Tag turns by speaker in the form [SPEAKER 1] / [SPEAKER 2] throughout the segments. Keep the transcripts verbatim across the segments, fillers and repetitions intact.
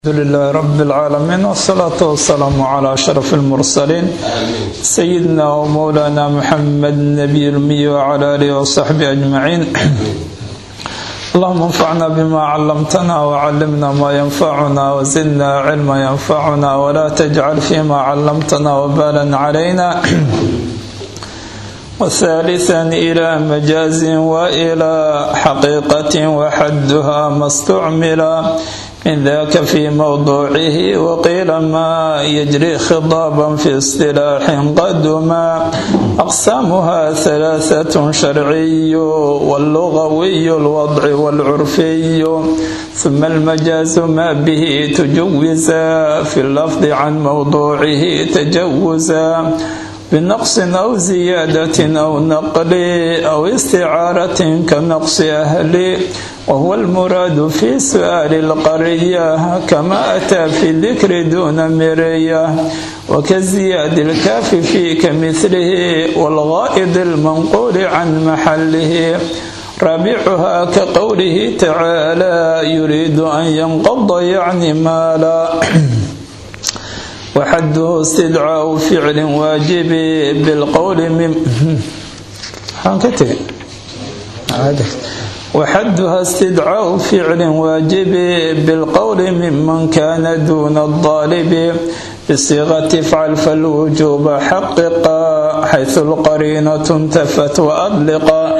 [SPEAKER 1] الحمد لله رب العالمين والصلاة والسلام على أشرف المرسلين سيدنا ومولانا محمد النبي الأمي وعلى آله وصحبه أجمعين. اللهم انفعنا بما علمتنا وعلمنا ما ينفعنا وزدنا علما ينفعنا ولا تجعل فيما علمتنا وبالا علينا. وثالثا إلى مجاز وإلى حقيقة وحدها ما استعمل من ذاك في موضوعه وقيل ما يجري خضابا في اصطلاح قدما أقسامها ثلاثة شرعي واللغوي الوضع والعرفي ثم المجاز ما به تجوزا في اللفظ عن موضوعه تجوزا بنقص أو زيادة أو نقل أو استعارة كنقص أهل وهو المراد في سؤال القرية كما أتى في الذكر دون مرية وكزياد الكاف في كمثله والغائض المنقول عن محله رابعها كقوله تعالى يريد أن ينقض يعني مالا وحده استدعاء فعل واجب بالقول من وحدها استدعاء فعل واجب بالقول ممن كان دون الضالب بصيغة افعل فالوجوب حققا حيث القرينة انتفت وأطلقا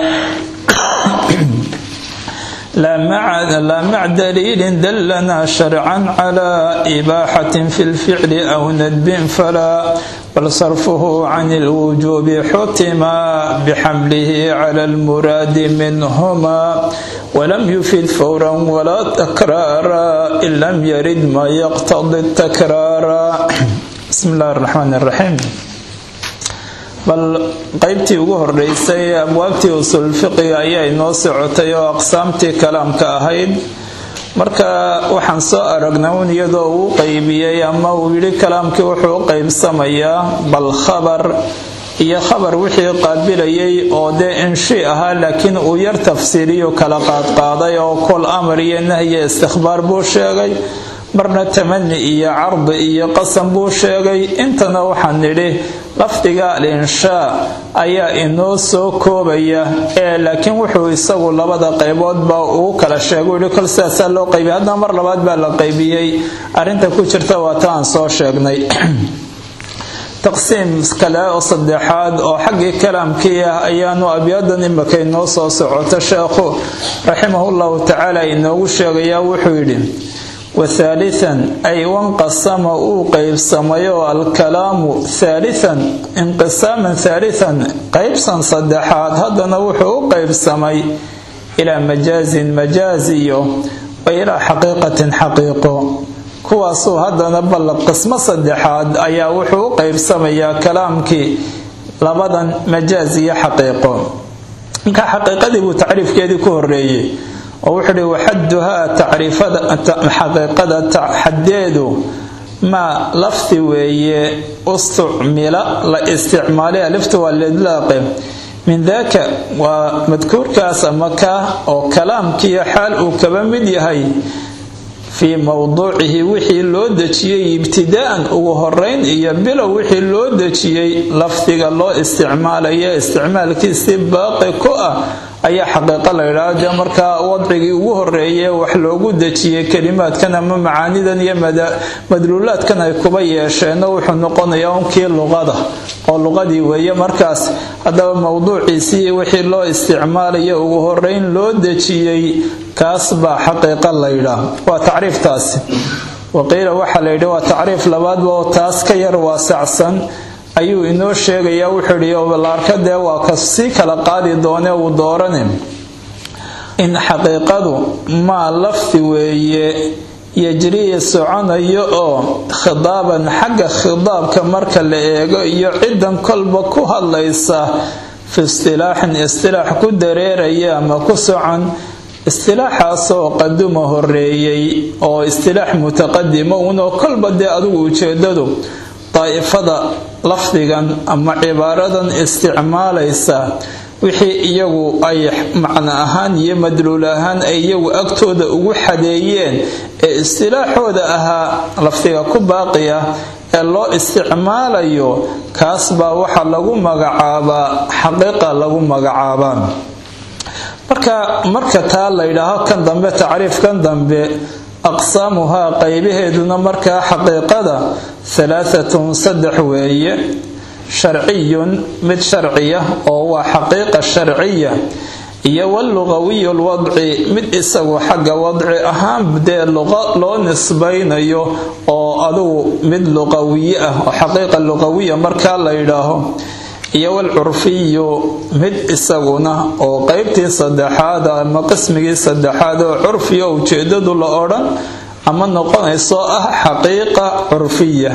[SPEAKER 1] لا مع لا مع دليل دلنا شرعا على إباحة في الفعل أو ندب فلا بل صرفه عن الوجوب حتما بحمله على المراد منهما ولم يفيد فورا ولا تكرارا إن لم يرد ما يقتضي التكرار. بسم الله الرحمن الرحيم. bal qaybtii ugu horeysay abwaabtii usul fiqi ayaa inoo socotay oo aqsaamtii kalaamka ahayd. marka waxaan soo aragnay un iyadoo uu qaybiyay ama uu yiri kalaamkii wuxuu u qaybsamayaa bal khabar iyo khabar wixii qaabilayay oo de inshi ahaa laakiin uu yar tafsiiriyo kala qaad qaaday oo kol amar iyo nahyi istikhbaar buu sheegay marna tamani iyo card iyo qasam buu sheegay. intana waxaan nidhi lafdiga al-inshaa ayaa inoo soo koobaya ee laakiin wuxuu isagu labada qaybood baa uu kala sheegay wili kol sidaas loo qaybiyay hadda mar labaad baa la qaybiyay arinta ku jirta waa taan soo sheegnay. taqsiim kale oo saddexaad oo xagii kalaamkii ah ayaanu abyadan imaka inoo soo socota sheekhu raximahullahu tacaala inoogu sheegaya wuxuu yidhi وثالثا أي وانقسم أو قيب سميو الكلام ثالثا انقساما ثالثا قيبسا صدحات هذا نوحو قيب سمي إلى مجاز مجازي وإلى حقيقة حقيقة كواسو هذا نبلغ قسم صدحات أي وحو قيب سمي كلامك لبدا مجازي حقيقة كحقيقة دي تعريف كيدي كوريي ووحدي وحدها تعريف حقيقة حديد ما لفظ وي استعمل لا استعمالها لفظ والإطلاق من ذاك ومذكور كاسمك أو كلام كي حال وكبمد هي في موضوعه وحي لودتي ابتداء وهرين يبلو وحي لودتي لفظ الله استعمال يا استعمال كسباق كؤ ayaa xaqiiqo la yiraahdo marka wadcigii ugu horeeyay wax loogu dajiyay kalimaadkan ama macaanidan iyo madluulaadkan ay kuba yeesheen wuxuu noqonayaa unkii luqada oo luqadii weeye markaas hadaba mawduuciisii wixii loo isticmaalayo ugu horeyn loo dajiyay kaas baa xaqiiqo la yiraahdo waa tacriiftaas waqiila waxa la yiraahdo waa tacriif labaad oo taas ka yar waasacsan ayuu inoo sheegaya wuxuu yiri walaarkade waa ka si kala qaadi doonee uu dooranay in xaqiiqadu ma lafti weeye yajri soconayo oo khidaaban xagga khidaabka marka la eego iyo ciidan kolba ku hadlaysa fi istilaahin istilaax ku dareeraya ama ku socon istilaaxaas oo qaduma horeeyay oo istilaax mutaqaddimo oo kolba de adigu ujeedadu طائفة لفظاً أما عبارة استعماليسا wixii iyagu ay macno ahaan iyo madluul ahaan ay iyagu agtooda ugu xadeeyeen ee istilaaxooda ahaa lafdiga ku baaqiya ee loo isticmaalayo kaas baa waxa lagu magacaabaa xaqiiqa lagu magacaabaa marka marka taa la yidhaaho kan dambe tacriifkan dambe aqsaamuhaa qaybaheeduna markaa xaqiiqada halaaatun saddex weeye sharciyun mid sharciya oo waa xaqiiqa sharciya iyo walugawiyu lwadci mid isagu xagga wadci ahaan dee luqa loo nisbaynayo oo adugu mid luqawiye ah oo xaqiiqa luqawiya markaa la yidhaaho iyo walcurfiyu mid isaguna oo qaybtii saddexaad ama qismigii saddexaad oo curfiya ujeedadu la odhan ama noqonayso ah xaqiiqa curfiya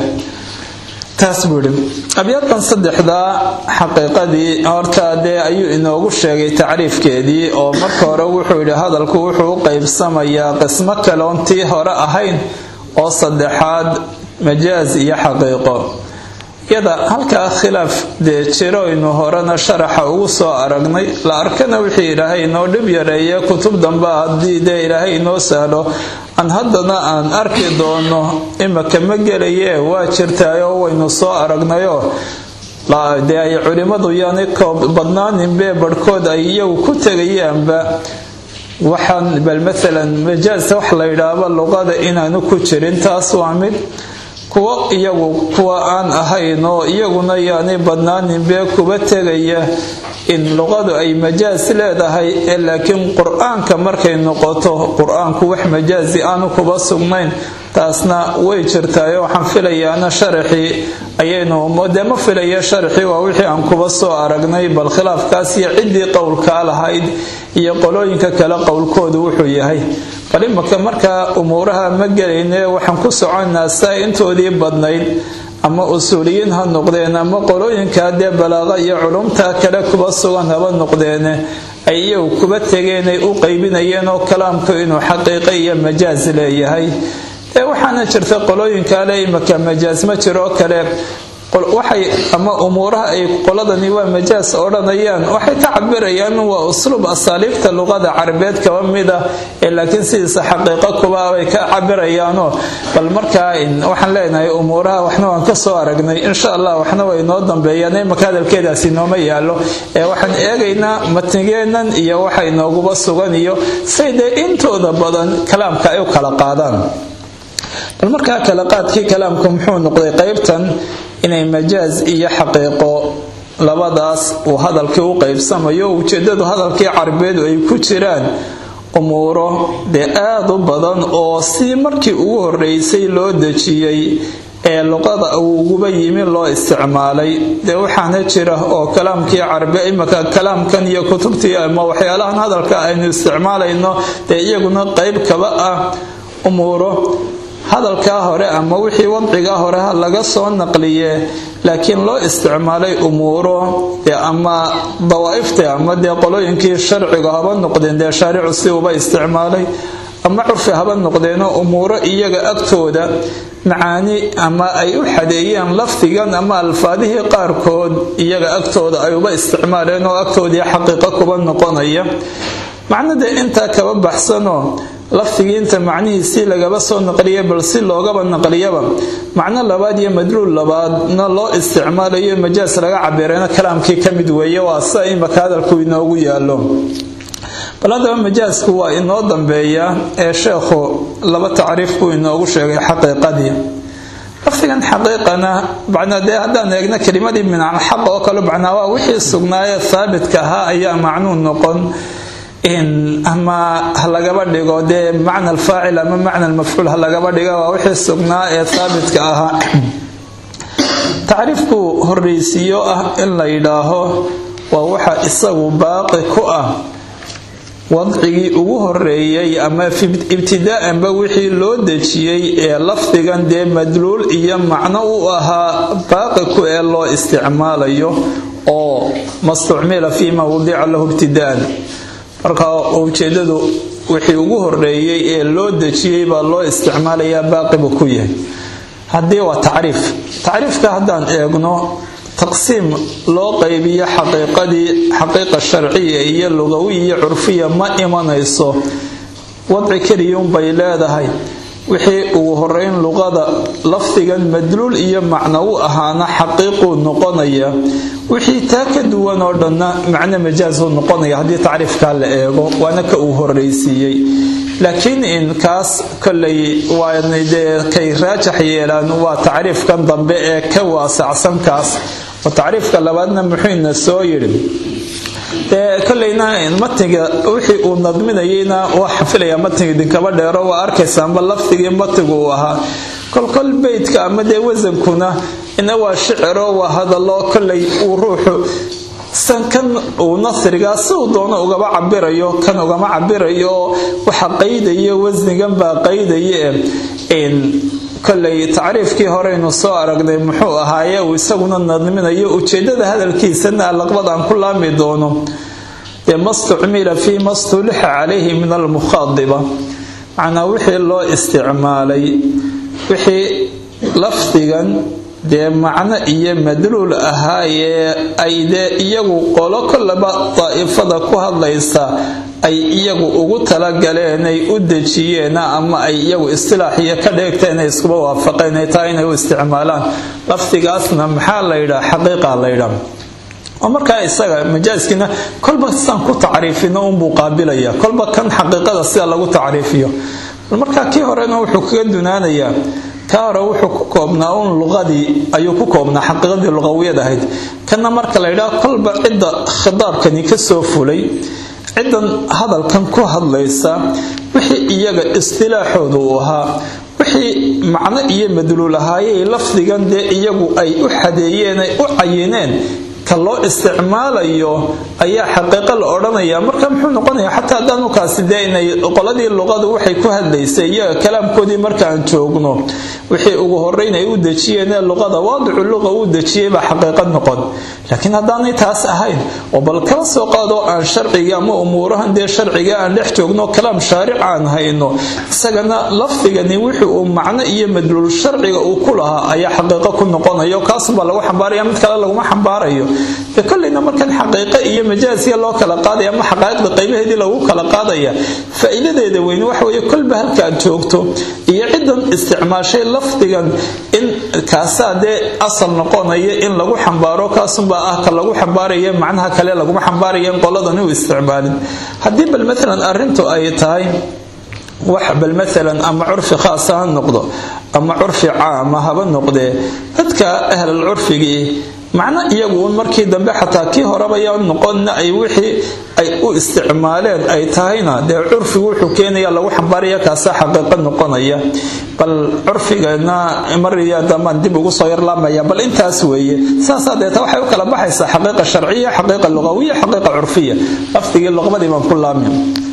[SPEAKER 1] taas buu yidhi abyaadkan saddexdaa xaqiiqadii horta dee ayuu inoogu sheegay tacriifkeedii oo marka hore wuxuu yidhi hadalku wuxuu u qaybsamayaa qismo kale oon tii hore ahayn oo saddexaad majaaz iyo xaqiiqo iyada halkaa khilaaf dee jiro aynu horena sharaxa ugu soo aragnay la arkana wixii ilaahay inoo dhib yareeye kutub damba haddii dee ilaahay inoo sahlo aan haddana aan arki doono imaka ma gelaye waa jirtaayoo waynu soo aragnayoo dee ay culimmadu yaanay koob badnaaninbee barhkood ay iyagu ku tegayaanba waxaan bal maalan majaasta wax la yidhaahba luqada inaanu ku jirin taas waa mid kuwa iyagu kuwa aan ahayn oo iyaguna yaanay badnaaninbee kuba tegaya in luqadu ay majaas leedahay ee laakiin qur-aanka markay noqoto qur-aanku wax majaazi aanu kuba sugnayn taasna way jirtaayo waxaan filayaana sharaxii ayaynu dee ma filaya sharaxii waa wixii aan kuba soo aragnay bal khilaafkaas iyo ciddii qowlkaa lahayd iyo qolooyinka kale qowlkoodu wuxuu yahay bal imaka markaa umuuraha ma gelayne waxaan ku soconaa saa intoodii badnayd ama usuuliyiin ha noqdeen ama qolooyinka dee balaaqa iyo culumta kale kuba sugan haba noqdeene ay iyagu kuba tegeen ay u qaybinayeen oo kalaamku inuu xaqiiqo iyo majaaz leeyahay ee waxaana jirta qolooyinka le imaka majaaz ma jiroo kale waxay ama umuuraha ay qoladani waa majaaz odhanayaan waxay ka cabirayaan waa usluub asaaliibta luqada carabeed kaba mida ee laakiin sidiisa xaqiiqo kuba bay ka cabirayaanoo bal markaa waxaan leenahay umuuraha waxna waan ka soo aragnay insha allah waxna way noo dambeeyaan imaka hadalkeedaasi nooma yaalo ee waxaan eegaynaa matnigeennan iyo waxa inooguba sugan iyo say dee intooda badan kalaamka ay u kala qaadaan bal markaa kala qaadkii kalaamku muxuu noqday qaybtan inay majaaz iyo xaqiiqo labadaas uu hadalkii u qaybsamayo ujeedadu hadalkii carabeedu ay ku jiraan umuuro dee aada u badan oo si markii ugu horeysay loo dejiyey ee luqada uu uguba yimi loo isticmaalay dee waxaana jira oo kalaamkii carabe imaka kalaamkan iyo kutubtii ama waxyaalahan hadalka aynu isticmaalayno dee iyaguna qayb kaba ah umuuro hadalkaa hore ama wixii wadcigaa hore ha laga soo naqliye laakiin loo isticmaalay umuuro ama dawaa'ifta ama dee qolooyinkii sharciga haba noqdeen dee shaaricu si uba isticmaalay ama curfi haba noqdeeno umuuro iyaga agtooda macaani ama ay u xadeeyeen lafdigan ama alfaadihii qaarkood iyaga agtooda ay uba isticmaaleen oo agtoodii xaqiiqo kuba noqonaya macnada intaa kaba baxsanoo lafdigii inta macnihiisii lagaba soo naqliya bal si loogaba naqliyaba macno labaad iyo madluul labaadna loo isticmaalayo majaas laga cabireena kalaamkii ka mid weeye waa sida imaka hadalku inoogu yaalo bal haddaba majaasku waa inoo dambeeya ee sheekhu laba tacriif buu inoogu sheegay xaqiiqadii lafdigan xaqiiqana macnaa dee haddaan eegna kelimadii min alxaq oo kale macnaa waa wixii sugnaayee haabitka ahaa ayaa macnuu noqon ama ha lagaba dhigo dee macna alfaacil ama macna almafcuul ha lagaba dhiga waa wixii sugnaa ee haabitka ahaa tacriifku horreysiiyo ah in la yidhaaho waa waxa isagu baaqi ku ah wadcigii ugu horeeyey ama ibtidaa'anba wixii loo dejiyey ee lafdigan dee madluul iyo macno u ahaa baaqi ku ee loo isticmaalayo oo mastucmila fii ma wadica lahu ibtidaa'an marka ujeedadu wixii ugu horeeyey ee loo dejiyey baa loo isticmaalayaa baaqibu ku yahay haddii waa tacriif tacriifka haddaan eegno taqsiim loo qaybiyo xaqiiqadii xaqiiqa sharciya iyo lugawiya iyo curfiya ma imanayso wadci keliyuun bay leedahay wixii ugu horeyn luqada lafdigan madluul iyo macno u ahaana xaqiiquu noqonaya wixii taa ka duwan oo dhanna macno majaaz uu noqonaya haddii tacriifkaa la eego waana ka uu horreysiiyey laakiin in kaas kolley waana dee kay raajax yeelaan waa tacriifkan dambe ee ka waasacsan kaas oo tacriifka labaadna muxuuna soo yidhi dee kolleyna matniga wixii uu nadminayayna waa xafilayaa matniga idinkaba dheero waa arkaysaanba lafdigii matnigu uu ahaa kolkol beydka ama dee wasankuna ina waa shiciro waa hadallo kolley uu ruuxu sankan uu nasrigaa si uu doono ugaba cabirayo kan ugama cabirayo waxa qaydayo wasnigan baa qaydaye in kolley tacriifkii horeynu soo aragnay muxuu ahaaye uu isaguna nadminayo ujeedada hadalkiisana laqbadaan ku laami doono dee mastucmila fii mastulixa calayhi min almukhaadiba macnaa wixii loo isticmaalay wixii lafdigan dee macno iyo madluul ahaayee ay dee iyagu qolo kollaba daa'ifada ku hadlaysa ay iyagu ugu talagaleen ay u dejiyeen ama ay iyagu istilaaxiyo ka dheegteen ay iskuba waafaqeen ay tahay inay u isticmaalaan lafdigaasna maxaa la yidhaa xaqiiqa la yidhaa oo markaa isaga majaaskina kolba sidaan ku tacriifino unbuu qaabilaya kolba kan xaqiiqada sida lagu tacriifiyo markaa kii horena wuxuu kaga dunaanayaa ka hore wuxuu ku koobnaa un luqadii ayuu ku koobnaa xaqiiqadii luqawiyad ahayd kana marka la yidhaha kolba cidda khitaabkani ka soo fulay ciddan hadalkan ku hadlaysa wixii iyaga istilaaxooda uu ahaa wixii macno iyo madluul ahaayey lafdigan dee iyagu ay u xadeeyeen ay u cayineen ka loo isticmaalayo ayaa xaqiiqo la odhanaya marka muxuu noqonayaa xataa haddaanu kaasi dee inay qoladii luqadu waxay ku hadlaysay iyaga kalaamkoodii markaan joogno wixii ugu horreyn ay u dejiyeen ee luqada waadicu luqa uu dejiyey baa xaqiiqo noqon laakiin haddaanay taas ahayn oo bal kala soo qaado aan sharciga ama umuurahan dee sharciga aan dhex joogno kalaam shaaric aan hayno isagana lafdigani wixii uu macno iyo madluul sharciga uu ku lahaa ayaa xaqiiqo ku noqonayo kaasubaa lagu xambaaraya mid kale laguma xambaarayo kolleyna markan xaqiiqo iyo majaasiya loo kala qaadaya ama xaqaa'iqda qaybaheedii lagu kala qaadaya faa'iidadeeda weyn waxa weeye kolba halka aad joogto iyo ciddan isticmaashay lafdigan in kaasaa dee asal noqonaya in lagu xambaaro kaasunbaa ah ka lagu xambaaraya macnaha kale laguma xambaaraya in qoladan u isticmaalin haddii bal maalan arrintu ay tahay wax bal maalan ama curfi khaasa ha noqdo ama curfi caama haba noqdee dadka ahlal curfigii macno iyagu un markii dambe xataa kii horeba yaa noqonna ay wixii ay u isticmaaleen ay tahayna dee curfigu wuxuu keenaya lagu xambaaraya kaasaa xaqiiqo noqonaya bal curfigana mariya damaan dib ugu soo yarlaamaya bal intaas weeye saasaa deeta waxay u kala baxaysaa xaqiiqa sharciya xaqiiqa lugawiya xaqiiqa curfiya lafdigii luqmadii baan ku laamay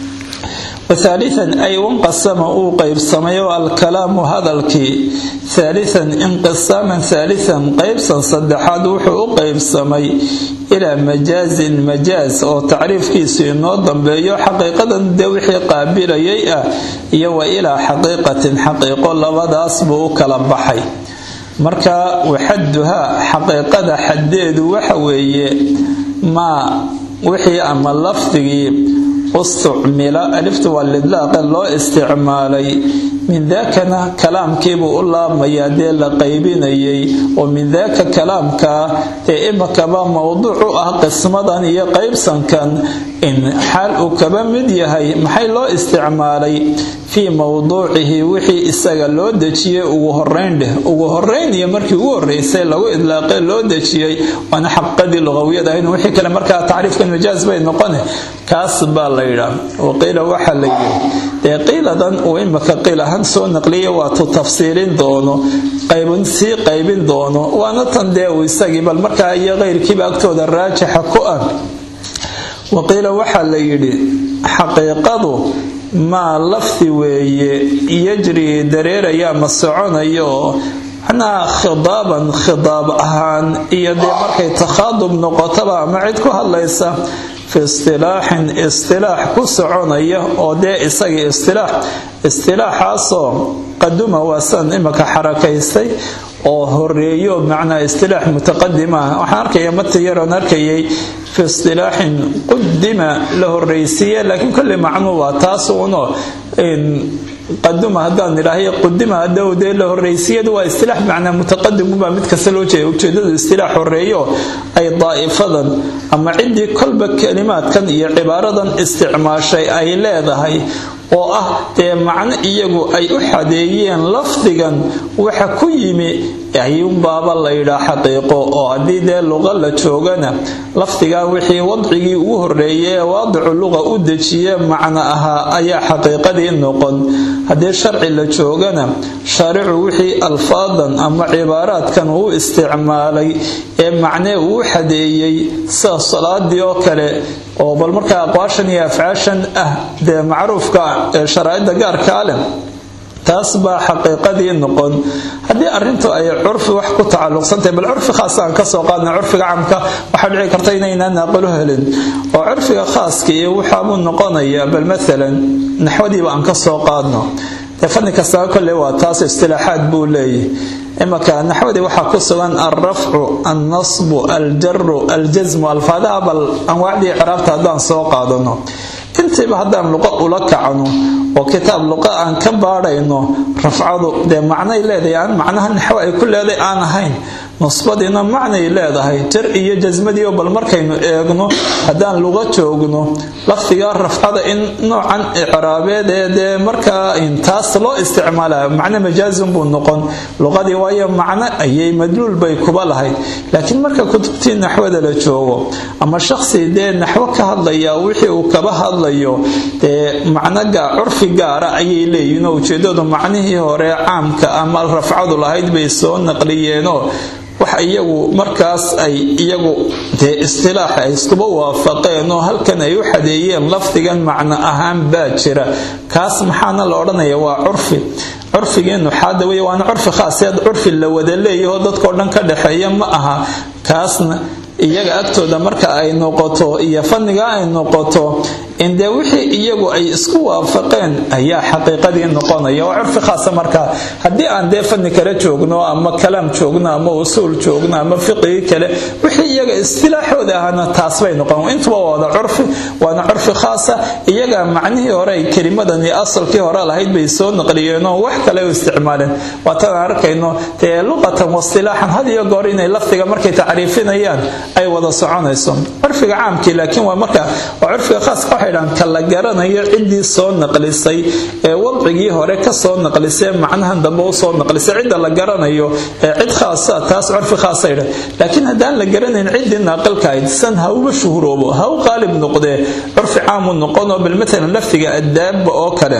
[SPEAKER 1] وثالثا أي وانقسم أو قيب سميو الكلام هذا الكي ثالثا انقساما ثالثا قيب صدحاد وحو قيب سمي إلى مجاز مجاز أو تعريف كيسي نوضا بيو حقيقة دوحي قابل ييئة يو إلى حقيقة حقيقة لبدا أصبه كلبحي مركا وحدها حقيقة حديد وحوي ما وحي أما اللفظي استعمل ألفت والإطلاق الله استعمالي من ذاكنا كلام كيبو الله ميادين لقيبيني ومن ذاك كلام كا إما كبا موضوع قسمدان هي قيبسا كان إن حال كبا مديهي محي الله استعمالي في موضوعه وحي إساق اللو دجيه وهرين له وهرين يمركي ورئيسي لو إطلاقي اللو دجيه وانا حقدي اللغوية دهين وحي كلا مركا تعريف كان مجاز بين نقنه كاسب الله وقيل وحا ليه قيل دان وإما كقيل هنسو نقلية واتو تفسيرين دونو قيبن سي قيبين دونو وانا تنديو إساقي بل مركا أي غير كيبا أكتو دراجة حقوءا وقيل وحا ليه حقيقة ما لفظي ويجري درير يا مسعون أيو أنا خضابا خضاب أهان إيدي مركي تخاضب نقطبا معدكو هالليسا في اصطلاح اصطلاح كسعونية أو دي إساقي اصطلاح اصطلاح عصو قدوم واسان إما كحركيستي oo horeeyo macnaa istilaax mutaqadim ah waxaan arkaya matayaran arkayay fi istilaahin qudima la horeysiye laakiin kulli macnuu waa taas uno in قدم هذا نراهي قدم هذا وده له الرئيسية هو استلاح معنى متقدم وما متكسلوجه وجد استلاح الرئيو أي ضائفة أما عندي كل بكلمات كان عبارة استعمال شيء أي لا ذهي وأه معنى إيجو أي أحديين لفظا وحكيمي أيوم بابا الله إلى حقيقة أدي ده اللغة لتشوجنا لفظا وحي وضعي وهرية وضع اللغة أدشية معناها أي حقيقة دي النقد هذا الشرع لتشوجنا شرع وحي ألفاظا أما عبارات كانوا استعمالي معنى وحديي صلاة ديوكله oo bal marka aqwaashan iyo afcaashan ah de macruufka sharaa'ida gaar kale taas ba xaqiiqadii noqon hadii arintu ay curfi wax ku tacalluqsantay bal curfi khaas ah ka soo qaadna curfiga caamka waxa dhici karta inaynan aqbalo helin oo curfiga khaaska iyo waxa uu noqonaya bal midalan naxwadii baan ka soo qaadno fanni kasta kale waa taas istilaaxaad buu leeyahay إما كان نحودي وحكو سوان الرفع النصب الجر الجزم الفاذا بل أنواع دي عرفتها دان سوق عدنو انت بهدام لقاء لك عنه وكتاب لقاء عن كبار إنه رفعه ده معنى إلا ده يعني معناها النحوي كل هذا أنا هين نصبدنا معنى إلا ده هي ترقية جزمة دي وبالمركين إغنو هدان لغته إغنو لفتيار رفعه إن نوعا إعرابي ده ده مركا إن تاصلو استعمالها معنى مجازم بالنقن لغة دي وهي معنى أي مدلول بيكوبالها هي لكن مركا كتبتي النحو ده لتشوه أما الشخص ده النحو كهالله وحي وكبه الله معنى عرف gaara ayay leeyihiin oo ujeedadu macnihii hore caamka ama rafcadu lahayd bay soo naqliyeen oo waxa iyagu markaas ay iyagu de istilaax ay isku waafaqeen oo halkan ay u xadeeyeen lafdigan macna ahaan baa jira kaas maxaana la oranayaa waa curfi curfigeenu xaada way waan curfi khaasiyad curfi la wada leeyahay dadka oo dhan ka dhaxeeya ma aha kaasna iyaga agtooda marka ay noqoto iyo fanniga ay noqoto indee wixii iyagu ay isku waafaqeen ayaa xaqiiqadii noqonaya waa curfi khaas marka hadii aan dee fanni kale joogno ama kalaam joogno ama usul joogno ama fiqhi kale wixii iyaga istilaaxooda ahna taas bay noqon intuba wada curfi waana curfi khaas iyaga macnihii hore ay kelimadan iyo asalkii hore lahayd bay soo naqliyeen oo wax kale u isticmaaleen waata arkayno tee luqatan wastilaahan hadiyo goor inay laftiga markay taariifinayaan ay wada soconayso curfiga caamkii laakiin waa marka curfiga khaas ka xidhan kala garanayo cidii soo naqlisay ee wadcigii hore ka soo naqlisay macnahan dambe soo naqlisay cid la garanayo ee cid khaas ah taas curfi khaas ah laakiin hadaan la garanayn cid naqalka aysan ha uba shuhroobo ha u qalib noqde curfi caam noqono bil mesela laftiga adab oo kale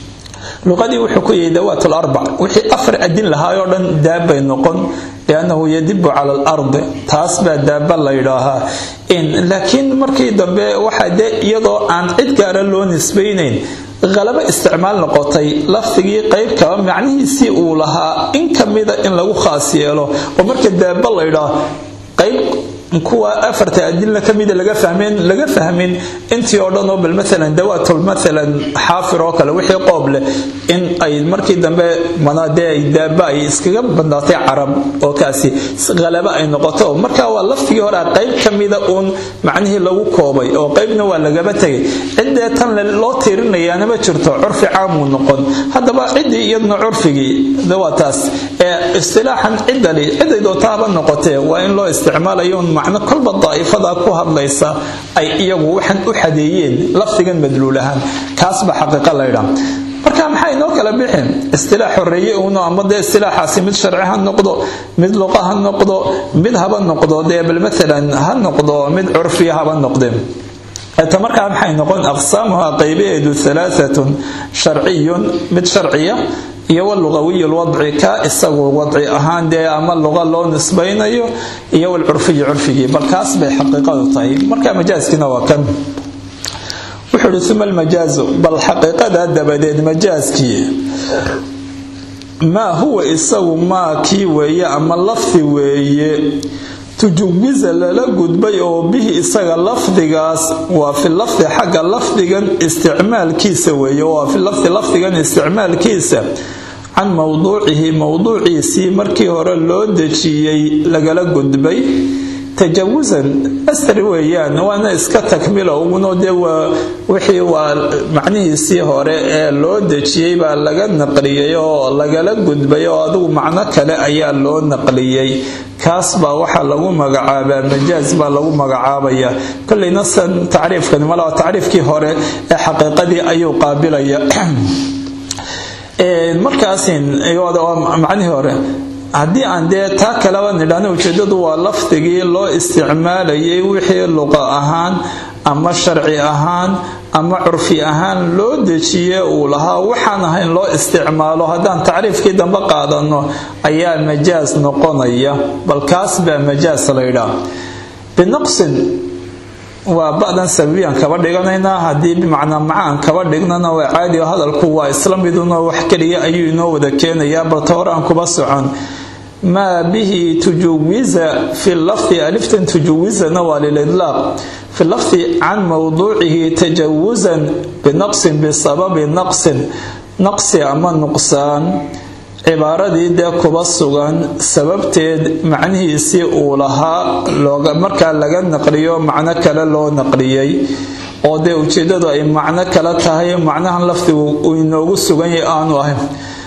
[SPEAKER 1] luqadii wuxuu ku yeeday dawaatul arba wixii afar adin lahaay oo dhan daabay noqon لأنه يدب على الأرض تاسبة دابة الله يراها إن لكن مركي دبة واحد يضع عن عدة لون نسبينين غالبا استعمال نقطي لفظي قيب كمان معنيه سيئو لها إن كميدا إن لو خاصية له ومركي دابة الله يراها قيب kuwa afarta adilla kamid laga fahmeen laga fahmin intii oo dhan oo bal mesela dawaatul mesela xaafir oo kale wixii qooble in ay markii dambe manaade ay daaba ay iskaga bandaatay carab oo kaasi galaba ay noqoto marka waa laftigii hore qayb kamida uun macnihii lagu koobay oo qaybna waa laga batay cidda tan loo tiirinayaa ma jirto curfi caam uu noqon hadaba cidii iyadna curfigii dawaataas ee istilaahan cidali cidii dootaaba noqotay waa in loo isticmaalayo معنى كل الضائفة ku hadlaysa ay iyagu waxan u xadeeyeen laftigan madluulahan kaas ba xaqiiqo la yiraahdo marka maxay noo kala bixin istilaax xorriye oo ama de istilaaxaasi mid sharci ha noqdo mid luqa ha noqdo mid haba noqdo de bal mesela ha noqdo mid curfi haba noqdo marka maxay noqon aqsaamuha qaybadeedu thalathatun sharciyyun mid sharciya iyo lugawi wadci ka isagu wadci ahaan de ama luga loo nisbaynayo iyo wal urfi urfi balkaas bay xaqiiqadu tahay marka majaaskina waa kan wuxuu thumma al majaz bal xaqiiqada dabadeed majaaski ma huwa isagu ma ki weeye ama lafdi weeye تجوز للا قدبي أو به إساق لفظيقاس وفي اللفظ حق لفظيقا استعمال كيسة ويو وفي اللفظ لفظيقا استعمال كيسة can mowduucihi mowduuciisii markii hore loo dejiyey lagala gudbay tajawusan asar weeyaan waana iska takmilo uguno dee waa wixii waa macnihiisii hore ee loo dejiyey baa laga naqliyey oo lagala gudbay oo adigu macno kale ayaa loo naqliyey kaas baa waxaa lagu magacaabaa majaaz baa lagu magacaabaya kollayna san tacriifkani malaa tacriifkii hore ee xaqiiqadii ayuu qaabilaya markaasin macnihii hore haddii aan dee taa kaleba nidhaahno ujeedadu waa lafdigii loo isticmaalayay wixii luqa ahaan ama sharci ahaan ama curfi ahaan loo dejiye uu lahaa waxaan ahayn loo isticmaalo haddaan tacriifkii dambe qaadano ayaa majaaz noqonaya bal kaas baa majaaz la yidhaah binaqsin waa ba'dan sababiyaan kaba dhiganaynaa haddii bimacnaa macaan kaba dhignana waa caadi oo hadalku waa isla miduna wax keliya ayuu inoo wada keenayaa balta hore aan kuba socon maa bihi tujawiza fi lafdi aliftan tujawizana waa lilidlaaq fi lafdi can mowduucihi tajawuzan binaqsin bisababi naqsin naqsi ama nuqsaan cibaaradii dee kuba sugan sababteed macnihiisii uu lahaa markaa laga naqliyo macno kale loo naqliyey oo dee ujeedadu ay macno kale tahay macnahan lafdigu uu inoogu sugan yahay aanu ahayn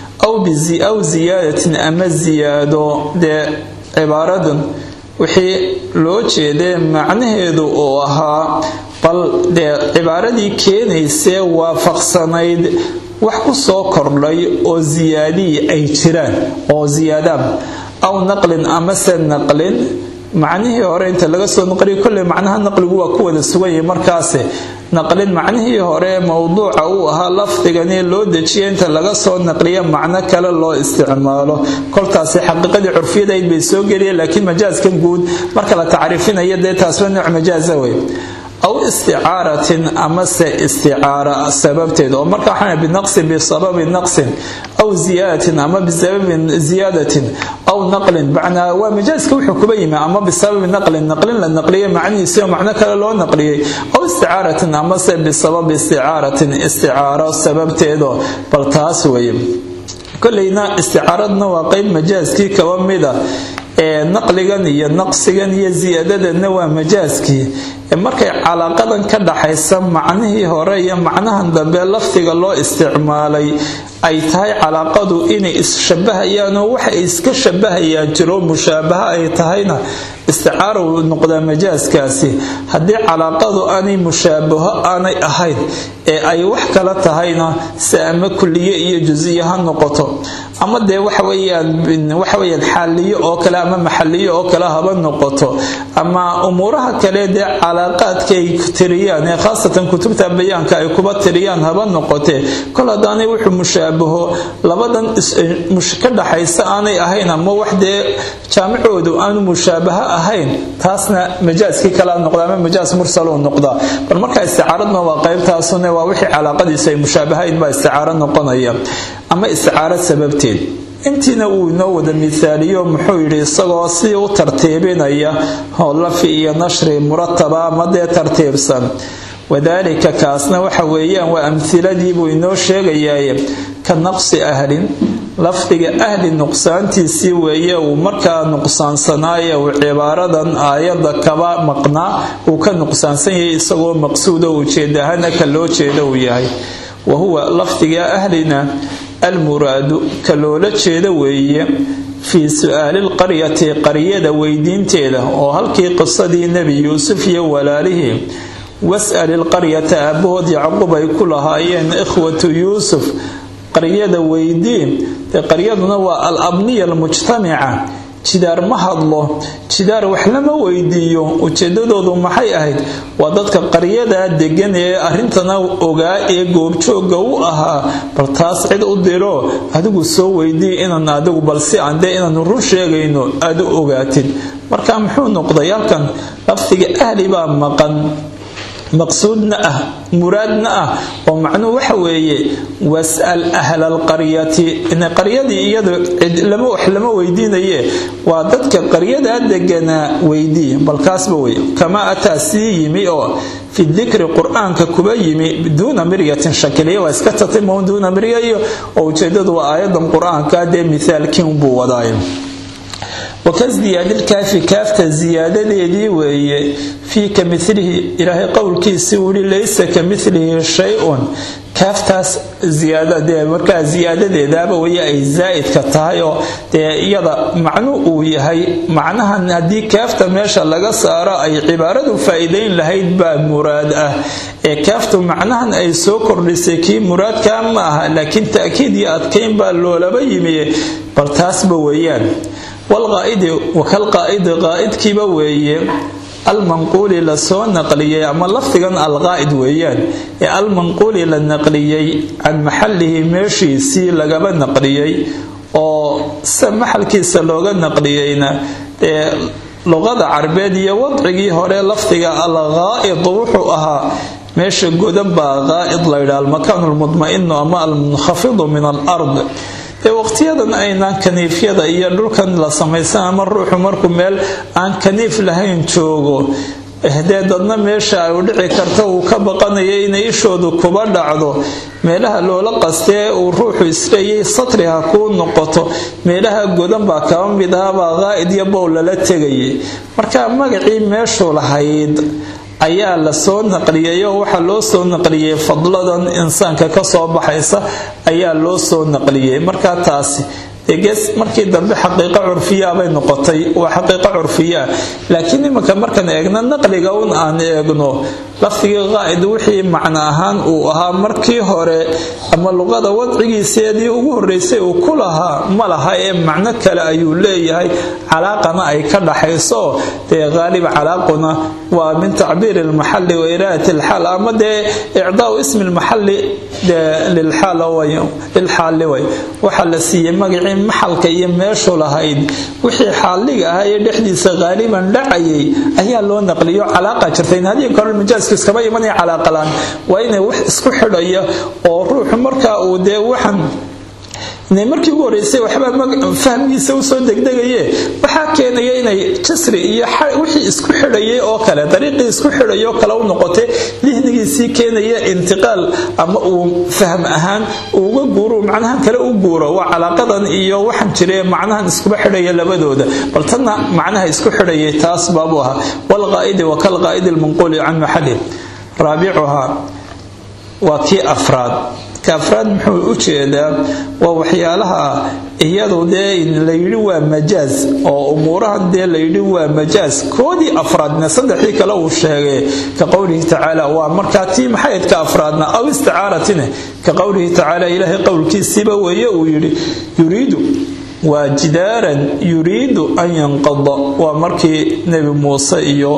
[SPEAKER 1] aw ziyaadatin ama ziyaado dee cibaaradan wixii loo jeedee macnaheedu uu ahaa bal dee cibaaradii keenaysee waafaqsanayd wax ku soo kordhay oo ziyaadii ay jiraan oo ziyaadaan aw naqlin amase naqlin macnihii hore inta laga soo naqliyo kolley macnaha naqligu waa ku wada sugan yahay markaase naqlin macnihii hore mowduuca uu ahaa lafdigani loo dejiya inta laga soo naqliya macno kale loo isticmaalo koltaasi xaqiiqadii curfiyadayd bay soo geliyeen laakiin majaazkan guud marka la tacriifinayo dee taasba nooc majaaza wey aw isticaaratin amase isticaara sababteed oo marka waxaan binaqsin bisababi naqsin aw ziyaadatin ama bisababi ziyaadatin aw naqlin macnaa waa majaaska wuxuu kuba yimi ama bisababi naqlin naqlin la naqliyay macnihiisa macno kale loo naqliyay aw isticaaratin amase bisababi isticaaratin isticaaro sababteedo bal taas weeye kollayna isticaaradna waa qayb majaaskii kaba mida ee naqligan iyo naqsigan iyo ziyaadadana waa majaaskii markay calaaqadan ka dhaxaysa macnihii hore iyo macnahan dambe lafdiga loo isticmaalay ay tahay calaaqadu inay is-shabahayaan oo waxa ay iska shabahayaan jiro mushaabaha ay tahayna isticaaro uu noqdaa majaaskaasi haddii calaaqadu aanay mushaabaho aanay ahayn ee ay wax kala tahayna si ama kulliye iyo juziye ha noqoto ama dee waxa weeyaan waxa weeyaan xaaliyo oo kale ama maxalliyo oo kale haba noqoto ama umuuraha kale dee calaaqaadka ay tiriyaan ee khaasatan kutubta bayaanka ay kuba tiriyaan haba noqotee kol haddaanay wuxuu mushaabaho labadan ka dhaxaysa aanay ahayn ama wax dee jaamicoodu aanu mushaabaha ahayn taasna majaaskii kala noqda ama majaas mursal uu noqda bal marka isticaaradna waa qaybtaasuna waa wixii calaaqadiisa ay mushaabahayn baa isticaaro noqonaya ama isticaaro sababteed intiina uu inoo wada misaaliyo muxuu yidhi isagoo si u tartiibinaya howlafi iyo nashri murataba ama dee tartiibsan wadaalika kaasna waxa weeyaan waa amhiladii buu inoo sheegayaa ka naqsi ahlin lafdiga ahli nuqsaantiisii weeye uu markaa nuqsaansanaaye uu cibaaradan aayadda kaba maqnaa uu ka nuqsaansan yahay isagoo maqsuudo ujeedahana ka loo jeeda uu yahay wahuwa lafdiga ahlina almuraadu ka loola jeeda weeye fii su'aali lqaryati qaryada weydiinteeda oo halkii qisadii nebi yuusuf iyo walaalihii was'al ilqaryata aabbahood yacquub ay ku lahaayeen ikhwatu yuusuf qaryada weydiin dee qaryaduna waa al-abniya almujtamica jidaar ma hadlo jidaar wax lama weydiiyo ujeedadoodu maxay ahayd waa dadka qaryada degan ee arrintana ogaa ee goobjooga u ahaa bal taas cid u diro adigu soo weydii inaan adigu bal si aan dee inaan run sheegayno aad u ogaatid marka muxuu noqday halkan lafdiga ahli baa maqan maqsuudna ah muraadna ah oo macnuu waxa weeye was'al ahla alqaryati in qaryadii iyadu lama wax lama weydiinaye waa dadka qaryada degana weydii balkaasba way kama ataasi yimi oo fi dhikri quraanka kuba yimi biduna miryatin shakliya waa iska tatimo duna miryayo oo ujeedadu waa aayadan quraanka de mithaalkiin buu wadaayo وكزيادة الكاف كافة زيادة دي وهي في كمثله إلهي قول كيسي ولي ليس كمثله شيء كافتاس زيادة دي مركا زيادة دي دابا وهي أي زائد كتايو يضا معنو ويهي معناها أن هدي كافتا ماشا لغا سارا أي عبارة فائدين لهيد با مراد أه كافتا معناها أي سوكر لسيكي مراد كاماها لكن تأكيد يأتكين با اللولا بيمي برتاس بويان والغائد وكالقائد غائد كيبا ويه المنقول لسو نقليه أما لفتغن الغائد ويان المنقول للنقليه عن محله ماشي سي لغبا نقليه او سمحل كيس لوغا نقليهنا لغة عربية وضعي هوري لفتغا الغائد وحو أها ماشي قدن با غائد ليلة المكان المطمئن أما المنخفض من الأرض waqtiyadan aynaan kaniifyada iyo dhulkan la samaysan ama ruuxu markuu meel aan kaniif lahayn joogo ehdeedadna meesha ay u dhici karto uu ka baqanayo inay ishoodu kuba dhacdo meelaha loola qastee uu ruuxu isleeyay satriha ku noqoto meelaha godan baa ka mid ah baa qaa'id iyo bowl la tegayay marka magacii meeshu lahayd ayaa la soo naqliyay oo waxa loo soo naqliyay fadladan insaanka ka soo baxaysa ayaa loo soo naqliyay marka taasi eges markii dambe xaqiiqo curfiya bay noqotay waa xaqiiqo curfiya laakiin imaka markan eegna naqliga un aan eegno laftiga qaa'id wixii macna ahaan uu ahaa markii hore ama luqada wadcigiiseedii ugu horeysay uu ku lahaa ma laha ee macno kale ayuu leeyahay calaaqana ay ka dhaxayso ee gaalib calaaquna waa min ta'biir al-mahall wa iraat al-hal ama de i'daa ism al-mahall lil hal wa lil hal wa waxa la siiyay magacii maxalka iyo meeshu lahayd wixii xaaliga ah ee dhexdiisa gaaliban dhacayay ayaa loo naqliyo calaaqa jirtay hadii kale majaas iskaba imanay calaaqalan waa inay wax isku xidhaya oo ruuxu marka uu de waxan inay markii ugu horeysay waxba fahmiisa u soo degdegaye waxa keenaya inay jasri iyo wixii isku xidhayay oo kale dariiqii isku xidhayo kala u noqotay lihnigiisii keenaya intiqaal ama uu fahm ahaan uga guuro macnaha kale u guuro waa calaaqadan iyo waxan jiray macnaha isku xidhaya labadooda bal tan macnaha isku xidhayay taas baabu aha wal qaa'id wa kal qaa'id al manqul an mahalli rabi'uha wa ki afraad كافراد محو ujeeda waa waxyaalaha iyadu de la yiri waa majaaz oo umurahan de la yiri waa majaaz koodi afraadna saddexii kale uu sheegay ka qowlihi ta'ala waa markaati maxay ka afraadna aw isti'aaratina ka qowlihi ta'ala ilaahi qowlkiisiba weeye uu yiri yuriidu waa jidaaran yuriidu an yanqadha waa markii nabi Muuse iyo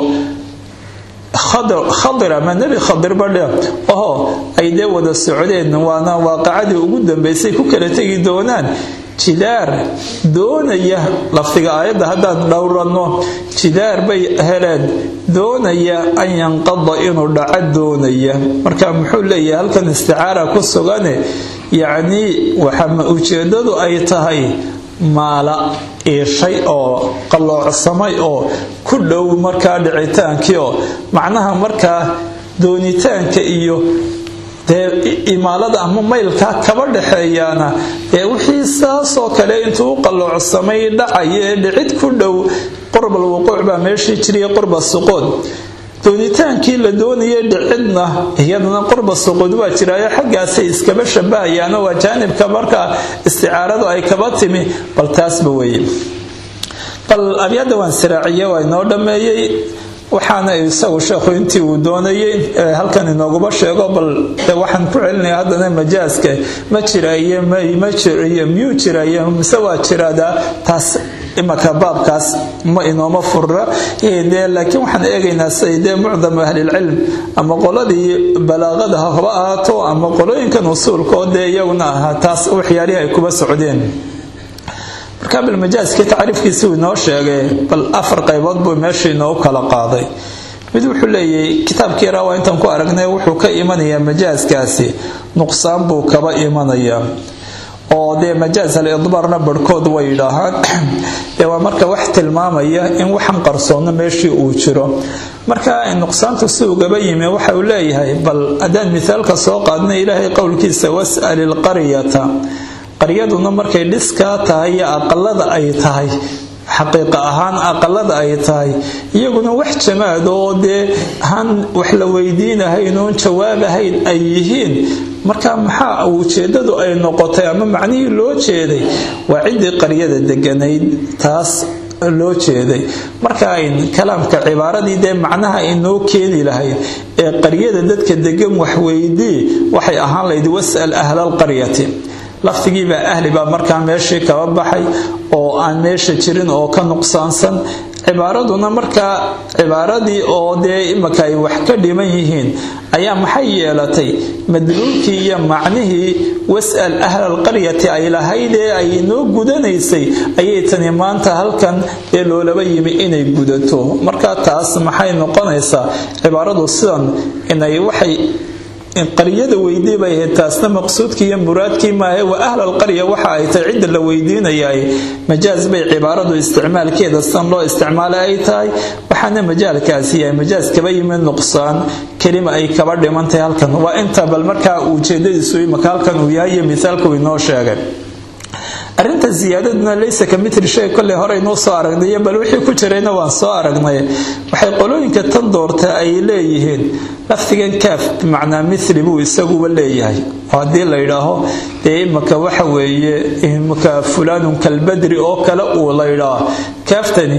[SPEAKER 1] خضر خضر ما نبي خضر بدر أوه أيده وده السعودين وأنا واقعدي وجود بيسي كوكلة تيجي دونان جدار دون يه لفتق آيات هذا دورنا جدار بي هلاد دون يه أن ينقض إنه دعد دون يه مركب محول يه هل كان استعارة كسرانه يعني وحم وجدده أي تهي maala ee shay oo qalloocsamay oo ku dhow marka dhicitaankii oo macnaha marka doonitaanka iyo imaalada ama maylka kaba dhaxeeyana ee wixii saasoo kale intuu qalloocsamay dhacay dhicid ku dhow qurb alwuquuc ba meeshii jiray qurb suqood doonitaankii la doonayay dhicidna iyadana qurba suqud waa jiraayo xaggaas iskaba shabaayana waa jaanibka marka isticaaradu ay kaba timi bal taasba weeye bal abiyada waan siraaciye waa inoo dhameeyay waxaana isagu sheekhu intii uu doonayay halkan inooguba sheego bal waxaan ku celinay haddana majaaska ma jiraayo ma jiraayo miyuu jiraayo mise waa jiraada taas imaka baabkaas ma inooma furra laakiin waxaan eegaynaa sayidee mucdam ahli ilcilm ama qoladii balaaqada haba ahaato ama qolooyinkan usuulkoode iyaguna ahaa taas waxyaalihi ay kuba socdeen marka bilmajaaskii tacriifkiisii uu inoo sheegay bal afar qaybood buu meesha inoo kala qaaday mid wuxuu leeyahay kitaabkii rawaa intaan ku aragnay wuxuu ka imanayaa majaaskaasi nuqsaan buu kaba imanayaa oo dee majaaz al-idbaarna barhkood way yidhaahaan dee waa marka wax tilmaamaya in waxan qarsoonna meeshii uu jiro marka nuqsaantu si ugaba yimi waxa uu leeyahay bal haddaan mithaalka soo qaadna ilaahay qowlkiisa was'al ilqaryata qaryaduna markay dhiskaa tahay iyo aqalada ay tahay xaqiiqa ahaan aqalada ay tahay iyaguna wax jamaad oo dee han wax la weydiinahayn oon jawaabahayn ay yihiin marka maxaa ujeedadu ay noqotay ama macnihii loo jeeday waa ciddii qaryada deganayd taas loo jeeday marka ayn kalaamka cibaaradii dee macnaha inoo keeni lahayd ee qaryada dadka degan wax weydii waxay ahaan lahayd was'al ahlal qaryati laftigiiba ahli baa markaa meeshii kaba baxay oo aan meesha jirin oo ka nuqsaansan cibaaraduna markaa cibaaradii oo dee imaka ay wax ka dhiman yihiin ayaa maxay yeelatay madluulkii iyo macnihii was'al ahlal qaryati ay lahayd ee ay noo gudanaysay ayay tani maanta halkan ee loolaba yimi inay gudato marka taas maxay noqonaysaa cibaaradu sidan inay waxay qaryada weydii bay ahayd taasna maqsuudkii iyo muraadkii maahe waa ahlal qarya waxa ay tahay cidda la weydiinayay majaaz bay cibaaradu isticmaalkeeda san loo isticmaala ay tahay waxaana majaalkaasi yahay majaaz kaba yimid nuqsaan kelima ay kaba dhimantahay halkan waa inta bal markaa ujeedadiisu imaka halkan uu yahay iyo mithaalku inoo sheegay arinta ziyaadaduna laysa ka mitri shay kulli hore inoo soo aragnay bal wixii ku jirayna waan soo aragnay waxay qolooyinka tan doorta ay leeyihiin laftigan kaaf macna mithli buu isagu leeyahay hadii la yiraahdo ee imaka waxa weeye imaka fulanun kal badri oo kala uu la yiraahdo kaaftani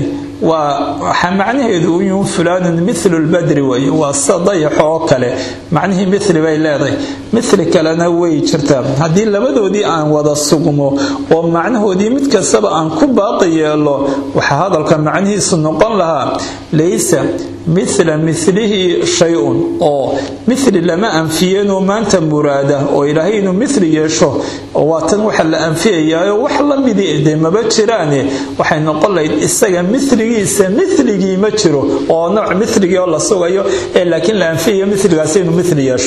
[SPEAKER 1] waa macnaheedu uu fulanun mithlu al badri way waa sadayax oo kale macnaheedu mithli bay leedahay mithli kalena way jirtaa hadii labadoodii aan wada sugmo oo macnahoodii mid kastaba aan ku baaqi yeelo waxa hadalka macnihiisu noqon lahaa laysa mithla mithlihi shay'un oo mithli lama anfiyano maanta muraada oo ilaahay inuu mithli yeesho oo waatan waxa la anfiyayo wax la mid ah maba jiraan waxay noqon lahayd isaga mithligiisa mithligi ma jiro oo nooc mithligi oo la sugayo ee laakiin la anfiyayo mithligaas inuu mithli yeesho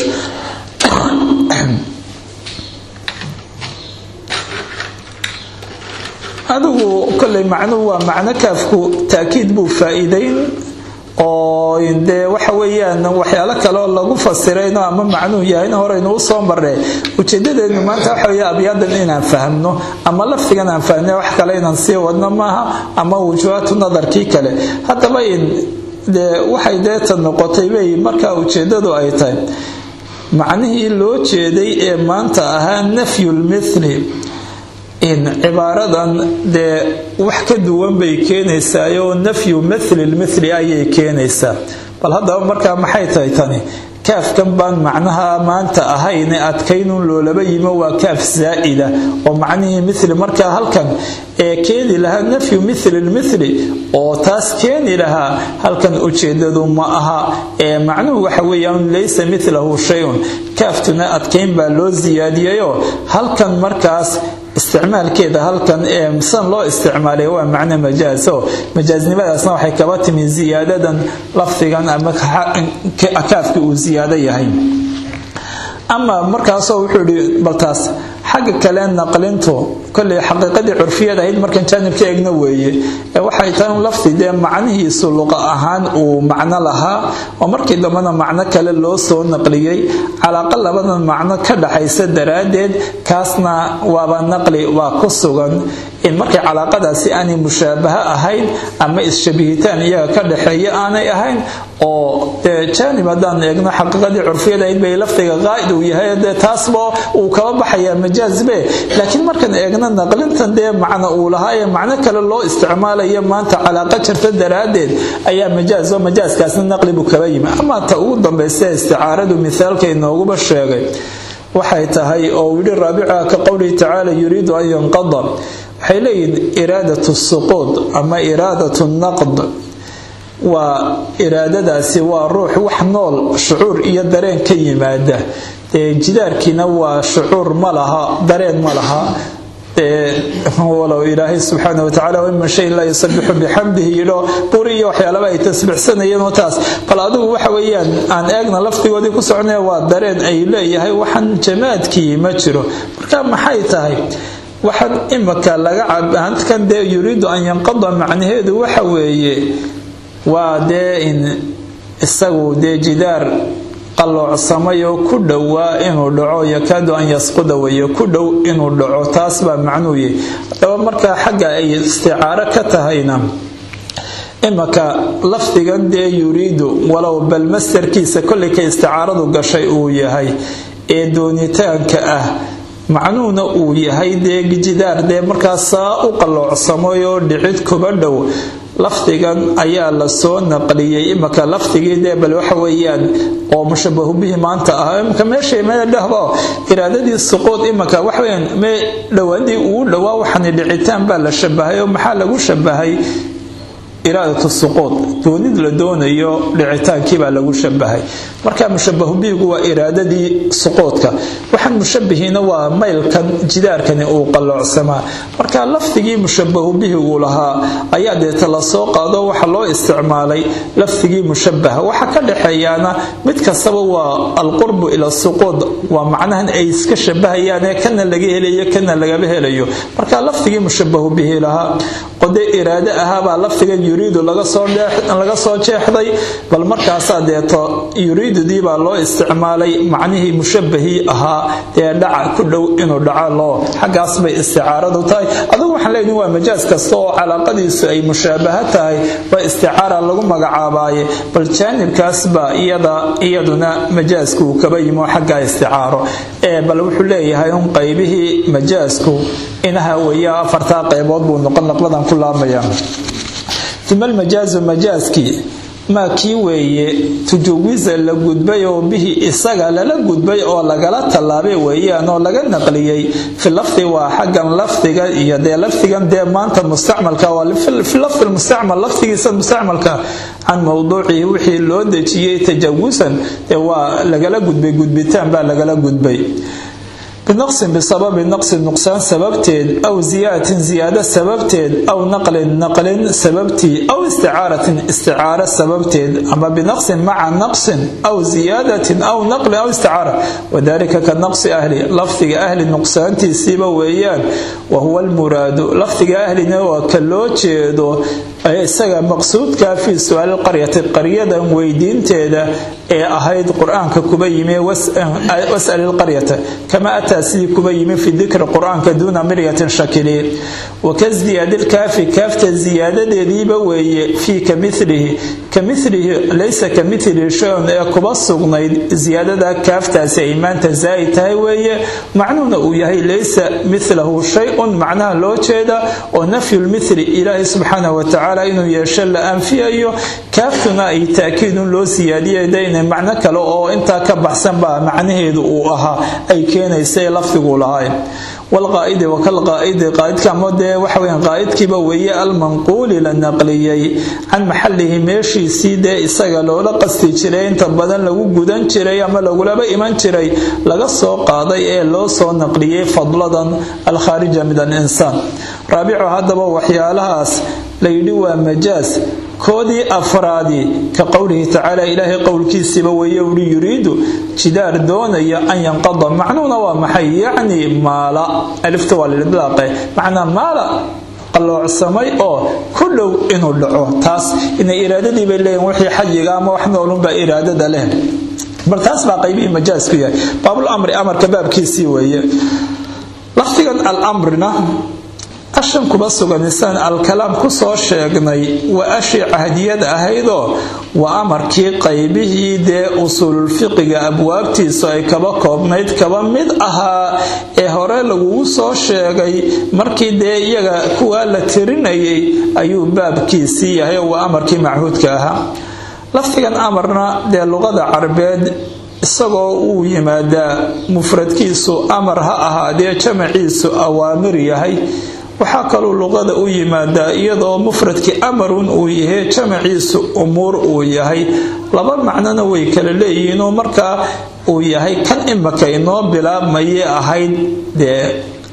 [SPEAKER 1] adigu kulli macnuhu waa macna kaafku taakiid buu faa'iideyn oo inde waxa weeyaan waxyaalo kale oo lagu fasirayno ama macnuhu yahay hore inuu soo marray ujeedadeedu maanta waxa weeye abyadan inaan fahamno ama laftigan aan fahamno wax kale inaan sii wadno maaha ama wujuhaatu nadarkii kale hadaba in de waxay deeta noqotay bay marka ujeedadu ay tahay macnihii loo jeeday ee maanta ahaa nafyul mithli in cibaaradan de wax ka duwan bay keenaysaa oo nafyu mithli al-mithli ayay keenaysaa bal hadda marka maxay tahay tani kaafkan baan macnaha maanta ahayn adkaynun loolaba yimo waa kaaf zaa'ida oo macnihii mithli marka halkan ee keeni lahaa nafyu mithli al-mithli oo taas keeni lahaa halkan ujeedadu ma aha ee macnuhu waxa weeyaan laysa mithlahu shay'un kaaftuna adkayn baa loo ziyaadiyo halkan markaas isticmaalkeeda halkan ee misan loo isticmaalay waa macna majaaso majaaznimadaasna waxay kaba timi ziyaadadan lafdigan ama kaafki uu ziyaado yahay ama markaas wuxuu yiri baltaas xagga kale naqlintu kulli xaqiiqadii curfiyada ahayd markan jaanibka eegna weeye ee waxay tahay laftiga macnihiisu luqa ahaan uu macna lahaa oo markii dambana macna kale loo soo naqliyay calaaqa labada macno ka dhaxaysa daraadeed kaasna waaba naqli waa ku sugan in markii calaaqadaasi aan mushaabaha ahayn ama ishabihitaan iyaga ka dhaxeeya aanay ahayn oo jaanibadan eegna xaqiiqadii curfiyada ahayd bay laftiga qaa'id uu yahay taasba uu kaba baxaya majaazbe laakiin markan eegna naqlintan de macna uu lahaa ee macna kale loo isticmaalayo maanta calaaqa jirta daraadeed ayaa majaaz oo majaaskaasna naqli buu kaba yimi ama ta ugu dambeysay isticaaradu mithaalka inoogu sheegay waxay tahay oo wili raabica ka qowli tacaala yuriidu an yanqada waxay leeyihiin iraadatu suquud ama iraadatu naqd waa iraadadaasi waa ruux wax nool shucuur iyo dareen ka yimaada ee jidaarkiina waa shucuur ma laha dareen ma laha walow ilaahay subxaana watacaala wima shay laa yusabixu bixamdihi yidho buri iyo waxyaalaba ay tasbixsanayeen oo taas bal adigu waxa weeyaan aan eegna laftigoodii ku soconaya waa dareen ay leeyahay waxaan jamaadkii ma jiro marka maxay tahay waxaan imaka laga cabankan dee yuriidu an yanqada macnaheedu waxa weeye waa dee in isagu dee jidaar qalloocsamay oo ku dhowaa inuu dhaco yakaadu an yasquda weeye ku dhow inuu dhaco taas baa macnuu yahay haddaba markaa xagga ay isticaaro ka tahayna imaka lafdigan dee yuriidu walow bal mastarkiisa kollay ka isticaaradu gashay uu yahay ee doonitaanka ah macnuuna uu yahay dee jidaar dee markaas saa u qalloocsamay oo dhicid kuba dhow lafdigan ayaa la soo naqliyay imaka lafdigii dee bal waxa weeyaan oo mushabahu bihi maanta ah imaka meeshay meel dhahbo iraadadii suquud imaka waxa weeyaan me dhawaadii uu dhawaa waxaan dhicitaan baa la shabahay oo maxaa lagu shabahay iraadatu suquud doonid la doonayo dhicitaankii baa lagu shabahay marka mushabahu bihigu waa iraadadii suquudka waxaan mushabihiina waa maylkan jidaarkani uu qalloocsamaa marka lafdigii mushabahu bihigu lahaa ayaa deeta la soo qaado waxa loo isticmaalay lafdigii mushabaha waxa ka dhaxeeyana mid kastaba waa alqurbu ila suquud waa macnahan ay iska shabahayaan ee kana laga helayo kana laga helayo marka lafdigii mushabahu bihi lahaa qode iraada ahaabaa lafdigan yuriidu laga soo laga soo jeexday bal markaas deeto yuriidudii baa loo isticmaalay macnihii mushabahii ahaa ee dhaca ku dhow inuu dhaco loo xagaas bay isticaaradu tahay adigu waxaan leeyahay waa majaaz kasta oo calaaqadiisu ay mushaabaha tahay waa isticaara lagu magacaabaye bal jaanibkaas baa iyada iyaduna majaazku kaba yimo xagga isticaaro ee bal wuxuu leeyahay un qaybihii majaazku inaha weeyaa afarta qaybood buu noqon naqladan ku laabmaya ثم المجاز مجازكي ما كي ويه تجوز la gudbay oo bihi isaga la gudbay oo lagala talaabay weeyaan oo laga naqliyay fi lafdi waa xagan lafdiga iyo de lafdigan de maanta mustacmalka waa fi lafdi mustacmal lafdigiisa mustacmalka an mawduuci wixii loo dajiyay tajawusan waa lagala gudbay gudbitaan baa lagala gudbay بنقص بسبب نقص النقصان سببتين أو زيادة زيادة سببتين أو نقل نقل سببتي أو استعارة استعارة سببتين أما بنقص مع نقص أو زيادة أو نقل أو استعارة وذلك كالنقص أهل لفظ أهل النقصان تسيب ويان وهو المراد لفظ أهل نوى كاللوتشيدو isaga maqsuudka fi su'aal qaryada qaryada weydiinteeda ee ahayd quraanka kuba yimi was'al alqaryata kama atasi kuba yimi fi dhikr quraanka duna miryatin shakili wa kazdiyad alkafi kafta ziyadadeediiba weeye fi kamithlihi kamithlihi laysa kamithlihi shay'un ee kuba sugnayd ziyadada kaftaasi iimaanta zaid tahay weeye macnuuna uu yahay laysa mithlahu shay'un macnaha loo jeeda oo nafyu almithli ilaahi subhanahu wa ta'ala inuu yeesho la anfiyayo kaaftuna ay taakiidun loo siyaadiyay inay macno kale oo inta ka baxsan baa macnaheedu uu ahaa ay keenaysay lafdigu lahayn والقائد وكالقائد قائد كمده وحوين قائد كيبا ويا المنقول للنقليي عن محله ماشي سيده isaga loola qasti jiray inta badan lagu gudan jiray ama lagu laba iman jiray laga soo qaaday ee loo soo naqliyay fadladan al kharija min al insan rabi'u hadaba waxyaalahaas layidhi waa majaaz koodii afraadi ka qowlihi tacaala ilaahay qowlkiisiba weeye uu yiriidu jidaar doonaya an yanqada macnuuna waa maxay yacni maala alifta waa lidlaaqe macna maala qalloocsamay oo ku dhow inuu dhaco taas in iraadadii bay leeyihiin wixii xajiga ama wax noolun baa iraadada leh bal taas baa qaybii majaazku yahay baabul amri amarka baabkiisii weeye lafdigan al amrina ashan kuba suganisan al-kalaam ku soo sheegnay waa ashi cahdiyad ahaydo waa amarkii qaybihii de usulul fiqiga abwaabtiisa ay kaba koobnayd kaba mid ahaa ee hore lagu soo sheegay markii de iyaga kuwa la tirinayay ayuu baabkiisii yahay waa amarkii machuudka ahaa laftigan amarna de luqada carabeed isagoo uu yimaada mufradkiisu amar ha ahaadee jamaciisu awaamir yahay waxa kaloo luqada u yimaada iyadoo mufradki amarun uu yahay jamaciisu umuur uu yahay laba macnana way kala leeyihiin oo marka uu yahay kan imaka inoo bilaabmay ahayd de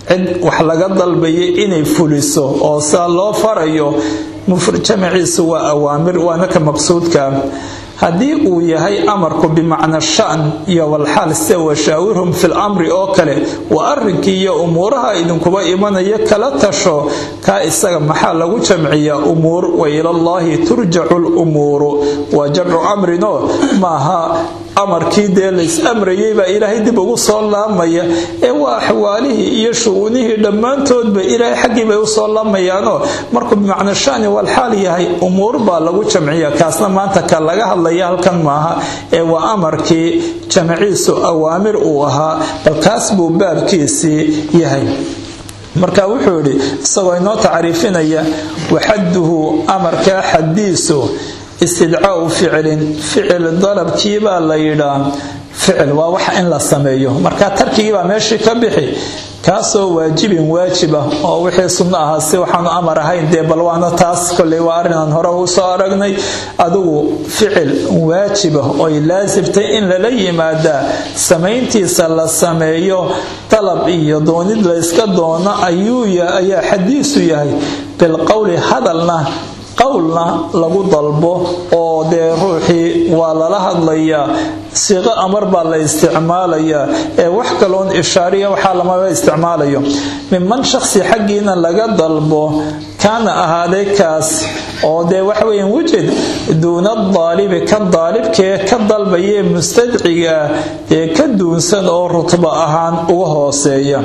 [SPEAKER 1] cid wax laga dalbayo inay fuliso oo saa loo farayo mufrad jamaciisu waa awaamir waana ka maqsuudka haddii uu yahay amarku bimacna shan iyo walxaal se washaawirhum fil amri oo kale waa arrinkii iyo umuuraha idinkuba imanaya kala tasho kaa isaga maxaa lagu jamciyaa umuur wa ilallaahi turjacu lumuuru waa jamcu amrino maaha amarkii dee lays amrayay baa ilaahay dib ugu soo laamaya ee waa axwaalihii iyo shu'uunihii dhammaantoodba ilaahay xaggii bay u soo laamayaanoo markuu bimacna shani walxaal yahay umuur baa lagu jamciya kaasna maanta ka laga hadlaya halkan maaha ee waa amarkii jamciisu awaamir uu ahaa bal kaas buu baabkiisii yahay marka wuxuu yidhi isagoo inoo tacriifinaya waxaduhu amarkaa xadiisu istidcaau ficilin ficil dalabkii baa la yidhaa ficil waa wax in la sameeyo marka tarkigii baa meeshii ka bixi kaasoo waajibin waajib ah oo wixii sunno ahaa si waxaanu amar ahayn dee bal waana taas kolley waa arrinaan hore u soo aragnay adigu ficil waajib ah ooy laasibtay in lala yimaadaa samayntiisa la sameeyo dalab iyo doonid layska doono ayuu ayaa xadiisu yahay bilqowli hadalna qowlna lagu dalbo oo dee ruuxii waa lala hadlayaa siiqo amar baa la isticmaalayaa ee wax kaloon ishaariya waxaa lamaba isticmaalayo miman shakhsi xaggiina laga dalbo kaana ahaaday kaas oo dee waxa weeyaan wujid duuna daalibi ka daalibkee ka dalbayee mustadciga ee ka duunsan oo rutbo ahaan uga hooseeya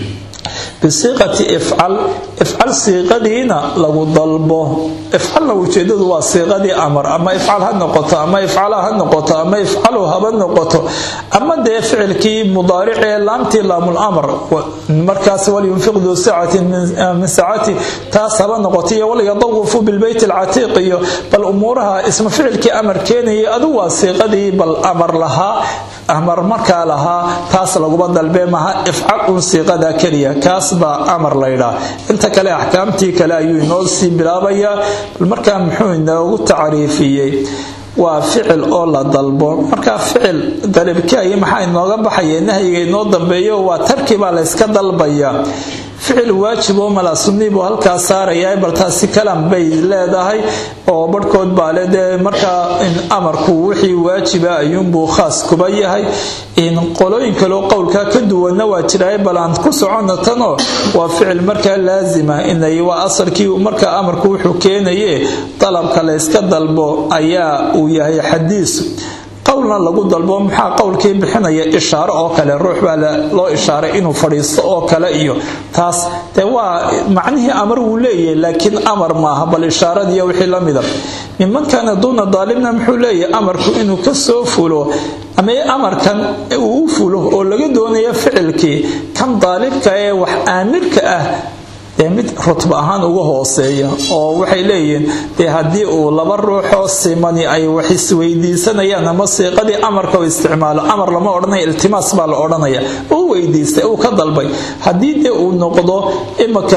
[SPEAKER 1] bisiiqati ifcal ifcal siiqadiina lagu dalbo ifcalna ujeedadu waa siiqadii amar ama ifcal ha noqoto ama ifcala ha noqoto ama ifcalu haba noqoto ama dee ficilkii mudaaricee laamtii laamul amr markaas walyunfiq duu sacatin min sacati taas haba noqoto iyo walyadawafu bilbeyt alcatiiq iyo bal umuuraha isma ficilkii amar keenayay adigu waa siiqadii bal amar lahaa amar markaa lahaa taas laguma dalbee maha ifcal un siiqada keliya kaas baa amar laydhaa inta kale axkaamtii kale ayuu inoo sii bilaabayaa bal markaa muxuu inoogu tacriifiyey waa ficil oo la dalbo markaa ficil dalibkaayi maxaa inooga baxaya nahyiga inoo dambeeyo waa tarki baa layska dalbayaa ficil waajib oo mala sunni buu halkaa saarayaa bal taasi kalam bay leedahay oo barhkood baa le dee markaa in amarku wixii waajiba ayuunbuu khaas kuba yahay in qolooyin kaleo qowlkaa ka duwanna waa jiraay bal aan ku socono tanoo waa ficil markaa laazima inay waa asalkii markaa amarku wuxuu keenaye dalabka layska dalbo ayaa uu yahay xadiis qowlna lagu dalbo maxaa qowlkii bixinaya ishaaro oo kale ruux baa loo ishaaray inuu fadhiisto oo kale iyo taas dee waa macnihii amar wuu leeyahay laakiin amar maaha bal ishaaradiiyo wixii la mida miman kaana duuna daalibna muxuu leeyahay amarku inuu ka soo fulo ama amarkan uu u fulo oo laga doonayo ficilkii kan daalibka ee wax aamirka ah dee mid rutba ahaan uga hooseeya oo waxay leeyihiin dee haddii uu laba ruuxoo simani ay wax isweydiisanayaan ama siiqadii amarka u isticmaalo amar lama odhanaya iltimaas baa la odhanaya uu weydiistay uu ka dalbay haddii dee uu noqdo imaka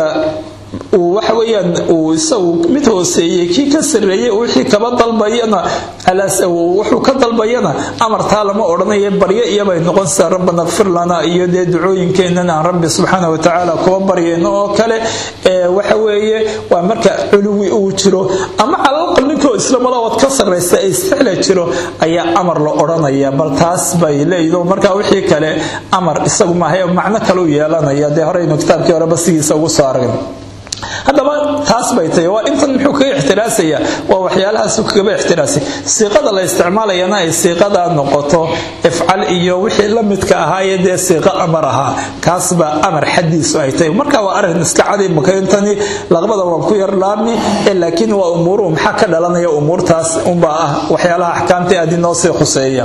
[SPEAKER 1] uu waxa weeyaan uu isagu mid hooseeyay kii ka sareeyay wixii kaba dalbayana alaas wuxuu ka dalbayana amartaa lama odhanayo baryo iyabay noqon saa rabbana ighfir lana iyo dee ducooyinkeenana aan rabbi subxaana wa tacaala kuwa baryayno oo kale ee waxa weeye waa marka culuwi uu jiro ama calaqal ninkoo islamala wad ka sarraysa ay isticla jiro ayaa amar la odhanaya bal taas bay leeyihiin marka wixii kale amar isagu maahay macno kale u yeelanaya dee horeynu kitaabkii hore basigiisa ugu soo aragnay haddaba taas bay tahay waa intan muxuu kaga ixtiraasaya waa waxyaalahaas kaga ixtiraasay siiqada la isticmaalayana ay siiqada noqoto ifcal iyo wixii la midka ahaayee dee siiqa amar ahaa kaas baa amar xadiisu ay tahay marka waa arrin iska cadi makaintani laqbada waan ku yar laabni laakiin waa umuuru maxaa ka dhalanaya umuurtaas unbaa ah waxyaalaha axkaamta aad inoo sii khuseeya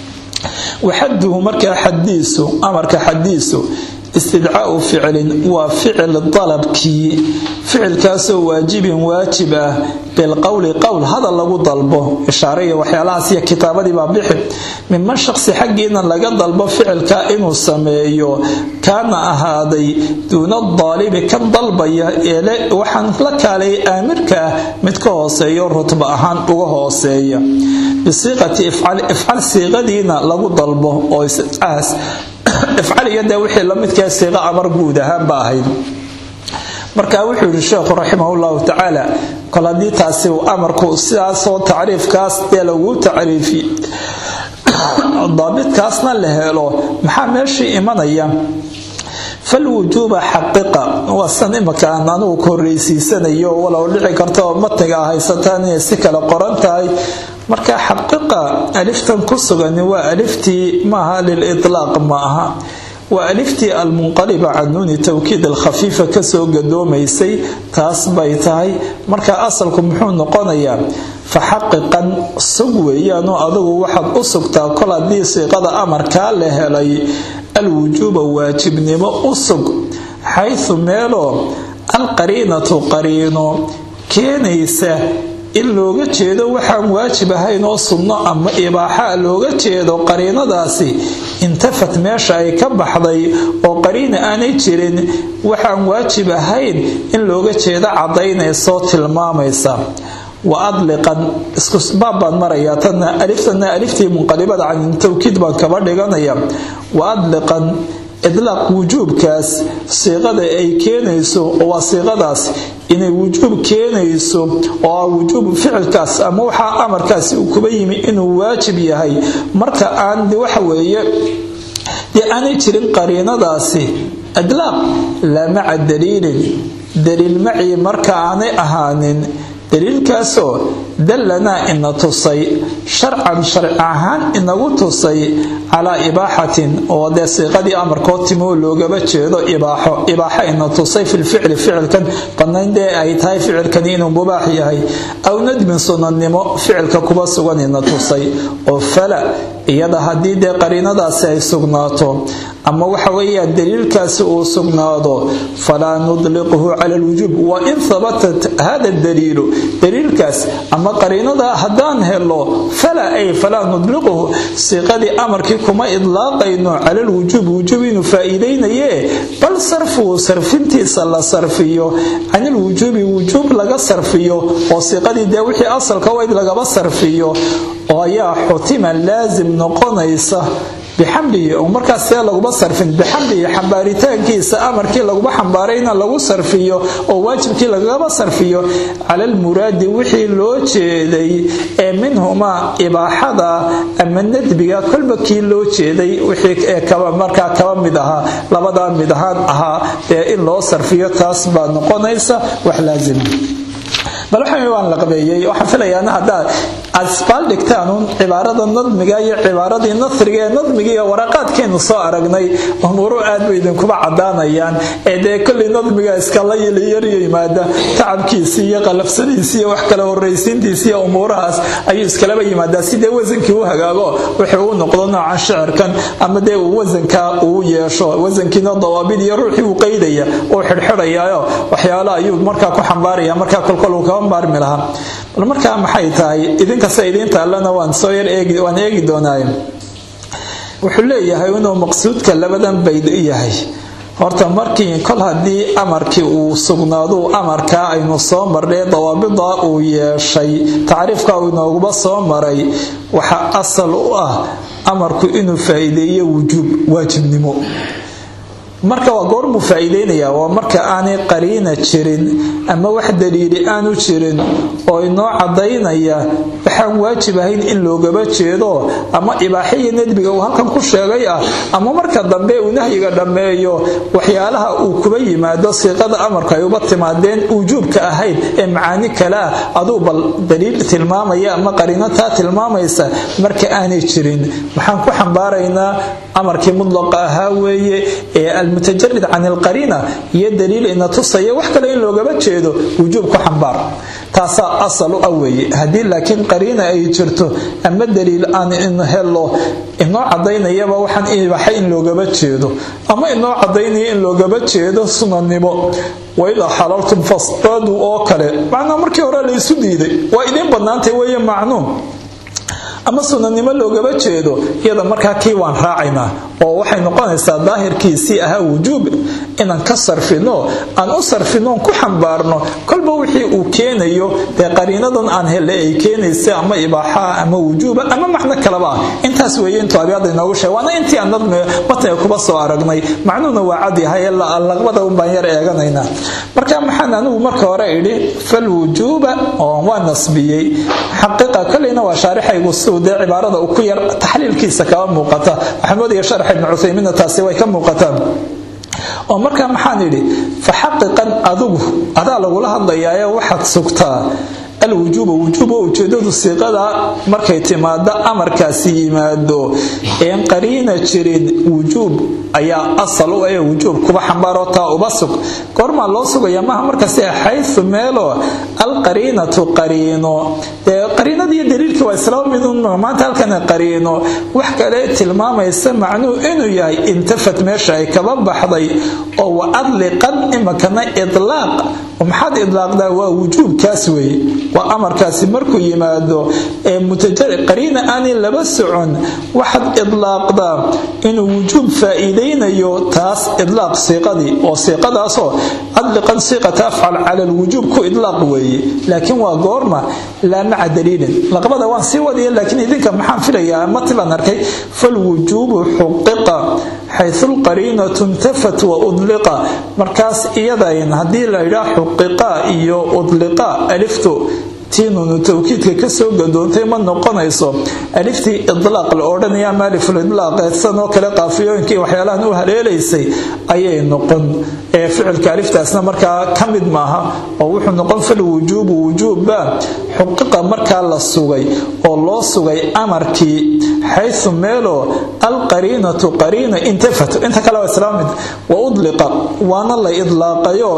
[SPEAKER 1] waxaduhu markaa xadiisu amarka xadiisu استدعاء فعل وفعل طلبكي فعل كاسو واجب واجب بالقول قول هذا لغو طلبه إشارية وحيالها سيا كتابة بابحب ممن شخص حقنا لغا طلبه فعل كائن سميو كان أهادي دون الضالب كالضلبية وحن لك علي آمرك متكوسي رتبة أهان وغوسي بصيغة افعل افعل صيغة دينا لغو طلبه أو استدعاس ifcal iyo dee wixii lamidkaa siiqa amar guud ahaan ba ahayd marka wuxuu yiri sheekhu raximahullahu ta'ala kala hadii taasi uu amarku sidaas oo tacriifkaas ee lagu tacriifi daabitkaasna la helo maxaa meeshii imanaya فالوجوب حقيقة وصلنا مكان أنو كوريسي سنة يو ولا ولعي كرتو متنقى هاي ستانية سكالة قرانتاي مركا حقيقة ألفتن كسوغا نوا ألفتي معها للإطلاق معها وألفتي المنقلبة عن نون التوكيد الخفيفة كسوغا دوميسي تاس بيتاي مركا أصلكم محون نقونيا فحقيقا سوغوي يانو أدو واحد أسوغتا كل دي سيقاد أمر كاله لي الوجوب واجب نما أسق حيث ميلو القرينة قرينو كينيسة إن لوغا جيدو وحان واجب هاينو صنع أما إباحة لوغا جيدو قرينة داسي انتفت ماشا أي كبحضي وقرينة آني جيرين وحان واجب هاين إن لوغا جيدو عضين صوت الماميسا وأطلقا اسكسبابا مرياتنا ألفتنا ألفتي منقلبة عن التوكيد بان كبردغانيا وأطلقا إطلاق وجوب كاس صيغة أي كينيسو وصيغة داس إن وجوب كينيسو ووجوب فعل كاس أموحا أمر كاس وكبيمي إنه واجب يهي مركا عند وحوية دي أنا ترين قرينة داسي إطلاق لا مع الدليل دليل معي مركا عني أهانين دليل كاسو دلنا إن تصي شرعا شرعا إنه تصي على إباحة وده صيغة أمر كوتمو لوجبة جدو إباحة إباحة إن تصي في الفعل فعل كان قنين ده أي تاي فعل كان إنه مباحي هاي أو ندم صنع النمو فعل ككوبا سوان إن تصي وفلا يدا هديد قرينة دا سي سغناتو أما وحوية الدليل كاسو سغناتو فلا نطلقه على الوجوب وإن ثبتت هذا الدليل دليل كاس أما قرينة دا هدان هلو فلا أي فلا نطلقه صيغة أمر كيكما إطلاقين على الوجوب وجوبين فائدين يه بل صرفه صرفنتي صلى صرفيه عن الوجوب وجوب لغا صرفيه وصيغة داوحي أصل كويد لغا صرفيه ويا حتما لازم نقونيسه بحمله ومركز سيا لغو بصرفين بحمله حنباريتان كيسا أمر كي لغو بحنبارينا لغو صرفيه وواجب كي لغو بصرفيه على المراد وحي لوچه دي منهما إباحة أما الندبية كل بكي لوچه دي وحي مركز كوا مدها لبدا مدهان أها إن لو صرفيه تاسبا نقونيسا وحلازم بل waxaan waan la qabeeyay waxaan filayaa hada asbal dhigtaan cibaarada nadmiga iyo cibaaradii nasriga ee nadmiga iyo waraqadkeenu soo aragnay umuru aad bay idin kuba cadaanayaan ee de kulli nadmiga iska la yeeliyay yimaada tacabkiisa iyo qalafsadiisa iyo wax kale horeysiintiisa iyo umurahaas ay iska laba yimaada sidee wasankii uu hagaago wuxuu u noqdo noocan shicirkan ama de wasanka uu yeesho wasankiina dawaabid iyo ruuxii uu qaydaya oo xirxirayaayo waxyaalaha ayuu markaa ku xambaaraya markaa kolkol baarmi laha marka maxay tahay idinka sayidinta allana waan soo yar eegi waan eegi doonaa wuxuu leeyahay inuu maqsuudka labadan bayd yahay horta markii kol hadii amarkii uu sugnaado amarka aynu soo marnay dawaabida uu yeeshay taariifka uu noogu soo maray waxa asal u ah amarku inuu faa'iideeyo wujub waajibnimo marka waa goor mu faa'iideynaya waa marka aanay qariina jirin ama wax daliil aanu jirin oo inoo cadeynaya waxaan waajib ahayn in loogaba jeedo ama ibaaxiye nadbiga uu halkan ku sheegay ah ama marka dambe uu nahyiga dhameeyo waxyaalaha uu kuba yimaado siiqada amarka ay uba timaadeen wujuubka ahayd ee macaani kala aduu bal daliil tilmaamaya ama qariinata tilmaamaysa marka aanay jirin waxaan ku xambaaraynaa amarkii mudlaqa ahaa weeye ee المتجرد عن القرينة يدليل إن تصير وحكا لإن لو قبت شيء وجوب كحنبار تاسا أصل أوي هدي لكن قرينة أي جرته أما الدليل أن إنه هلو إنه عضينا يبا وحن إيه بحي إن لو قبت شيء أما إنه عضينا إن لو قبت شيء صنع النبو وإذا حللتم فاصطادوا أوكله معنى مركي ورا ليسو ديدي وإذن بنانتي وهي معلوم ama sunanimo loogaba jeedo iyada markaa kii waan raacaynaa oo waxay noqonaysaa daahirkiisii ahaa wujuub inaan ka sarfino aan u sarfino ku xambaarno kolba wixii uu keenayo dee qariinadan aan hele ay keenaysa ama ibaaxa ama wujuuba ama macno kalaba intaas weeye intuu abyaada inoogu sheegay waana intii aan nadmi matay kuba soo aragnay macnuuna waa cad yahay laqbada un baan yar eeganaynaa marka maxaan anigu marka hore idhi fal wujuuba oo waa nasbiyey xaqiiqa kalina waa shaarixaygu suude cibaarada uu ku yar taxliilkiisa kaba muuqata waxaan moodaya sharx ibn Uthaymin taasi way ka muuqataan oo marka maxaan idhi fa xaqiiqan adigu adaa lagula hadlayaa waxaad sugtaa الوجوب وجوب وجودو سيقدا markay timaado amarkaasi yimaado een qariina jirin wujub ayaa asal u ah wujub kuba xambaarota uba sug korma loo sugaya ma markaasi hayth meelo al qariinatu qariino ee qariinadii daliilka waa islaamidun maanta halkan qariino wax kale tilmaamaysa macnuu inuu yahay intafat meesha ay kaba baxday oo adliqan imakana idlaaq ومحد إطلاق ده ووجوب كاسوي وأمر كاسي مركو يمادو متجرد قرين آني لبسعون واحد إطلاق ده إنه وجوب فائدين يو تاس إطلاق سيقضي وسيقضي أصو أطلقا سيقة تفعل على الوجوب كو إطلاق وي لكن وقورما لا مع دليل لقبضة وان سيوة دي لكن إذن كان محام فيها مطلع نركي فالوجوب حقق حيث القرينة انتفت وأطلق مركز إيضاين هذه لا حقيقة إيو أطلقاء ألفتو تينو توكيدك كسو قدونتي من نقنيسو ألفتي إطلاق الأوردن يا مالي في الإطلاق السنو كلا قافيون كي وحيالان وهليليسي أي نقن فعل كالفت أسنا مركا كمد معها ووحو نقن في الوجوب وجوب حقيقة مركا للسوغي والله سوغي أمركي حيث ميلو القرينة قرينة انتفت انت كلا وإسلامد وأطلق وانا الله إطلاق يو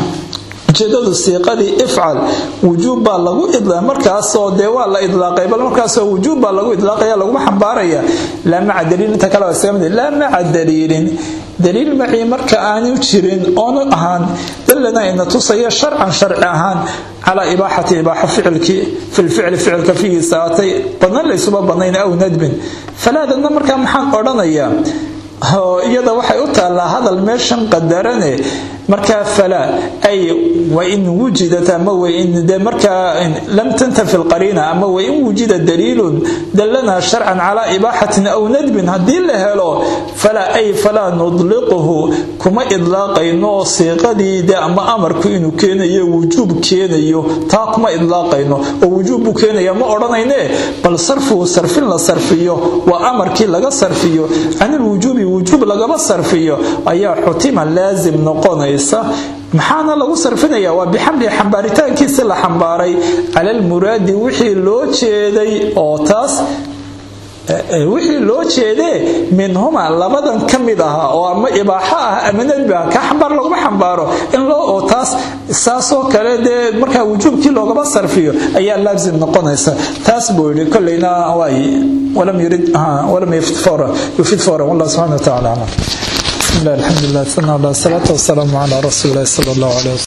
[SPEAKER 1] جدد سيقدي افعل وجوب لغو إطلاق مركاسو ديوا لا إطلاقي بل مركاسو وجوب لغو إطلاقي لغو محباريا لا مع دليل تكلا وسلام لا مع دليل دليل معي مركا آني وشيرين أونو أهان دلنا إن تصير شرعا شرعا على إباحة إباحة فعلك في الفعل فعلك فيه ساعتي بنان ليس بنين أو ندب فلا دلنا مركا محان قرنيا iyada waxay u taala hadal meeshan qadarane marka fala ay wa in wujida ma wa in de marka lam tantafi alqarina ama wa in wujida dalilun dallana shar'an ala ibahatin aw nadbin hadii la helo fala ay fala nudliquhu kuma idlaaqayno siiqadii de ama amarku inuu keenayo wujub keenayo taa kuma idlaaqayno oo wujub keenayo ma oranayne bal sarfu sarfin la sarfiyo wa amarkii laga sarfiyo an wujubi وجوب لغا صرفيو ايا حتما لازم نقونيسا maxaana lagu sarfinaya waa bixamli xambaaritaankiisa la xambaaray ala almuraadi wixii loo jeeday oo taas wixii loo jeeday minhuma labadan kamid aha oo ama ibaaha ah ama nadbi ah ka xambaar lagu xambaaro in loo oo taas saaso kale de marka wujubkii looga sarfiyo ayaa laazim noqonaysa taas buu yiri kullayna way wala yurid wala yaftora yufid fora wallahu subhanahu wa ta'ala بسم الله الحمد لله والصلاة والسلام على رسول الله صلى الله عليه وسلم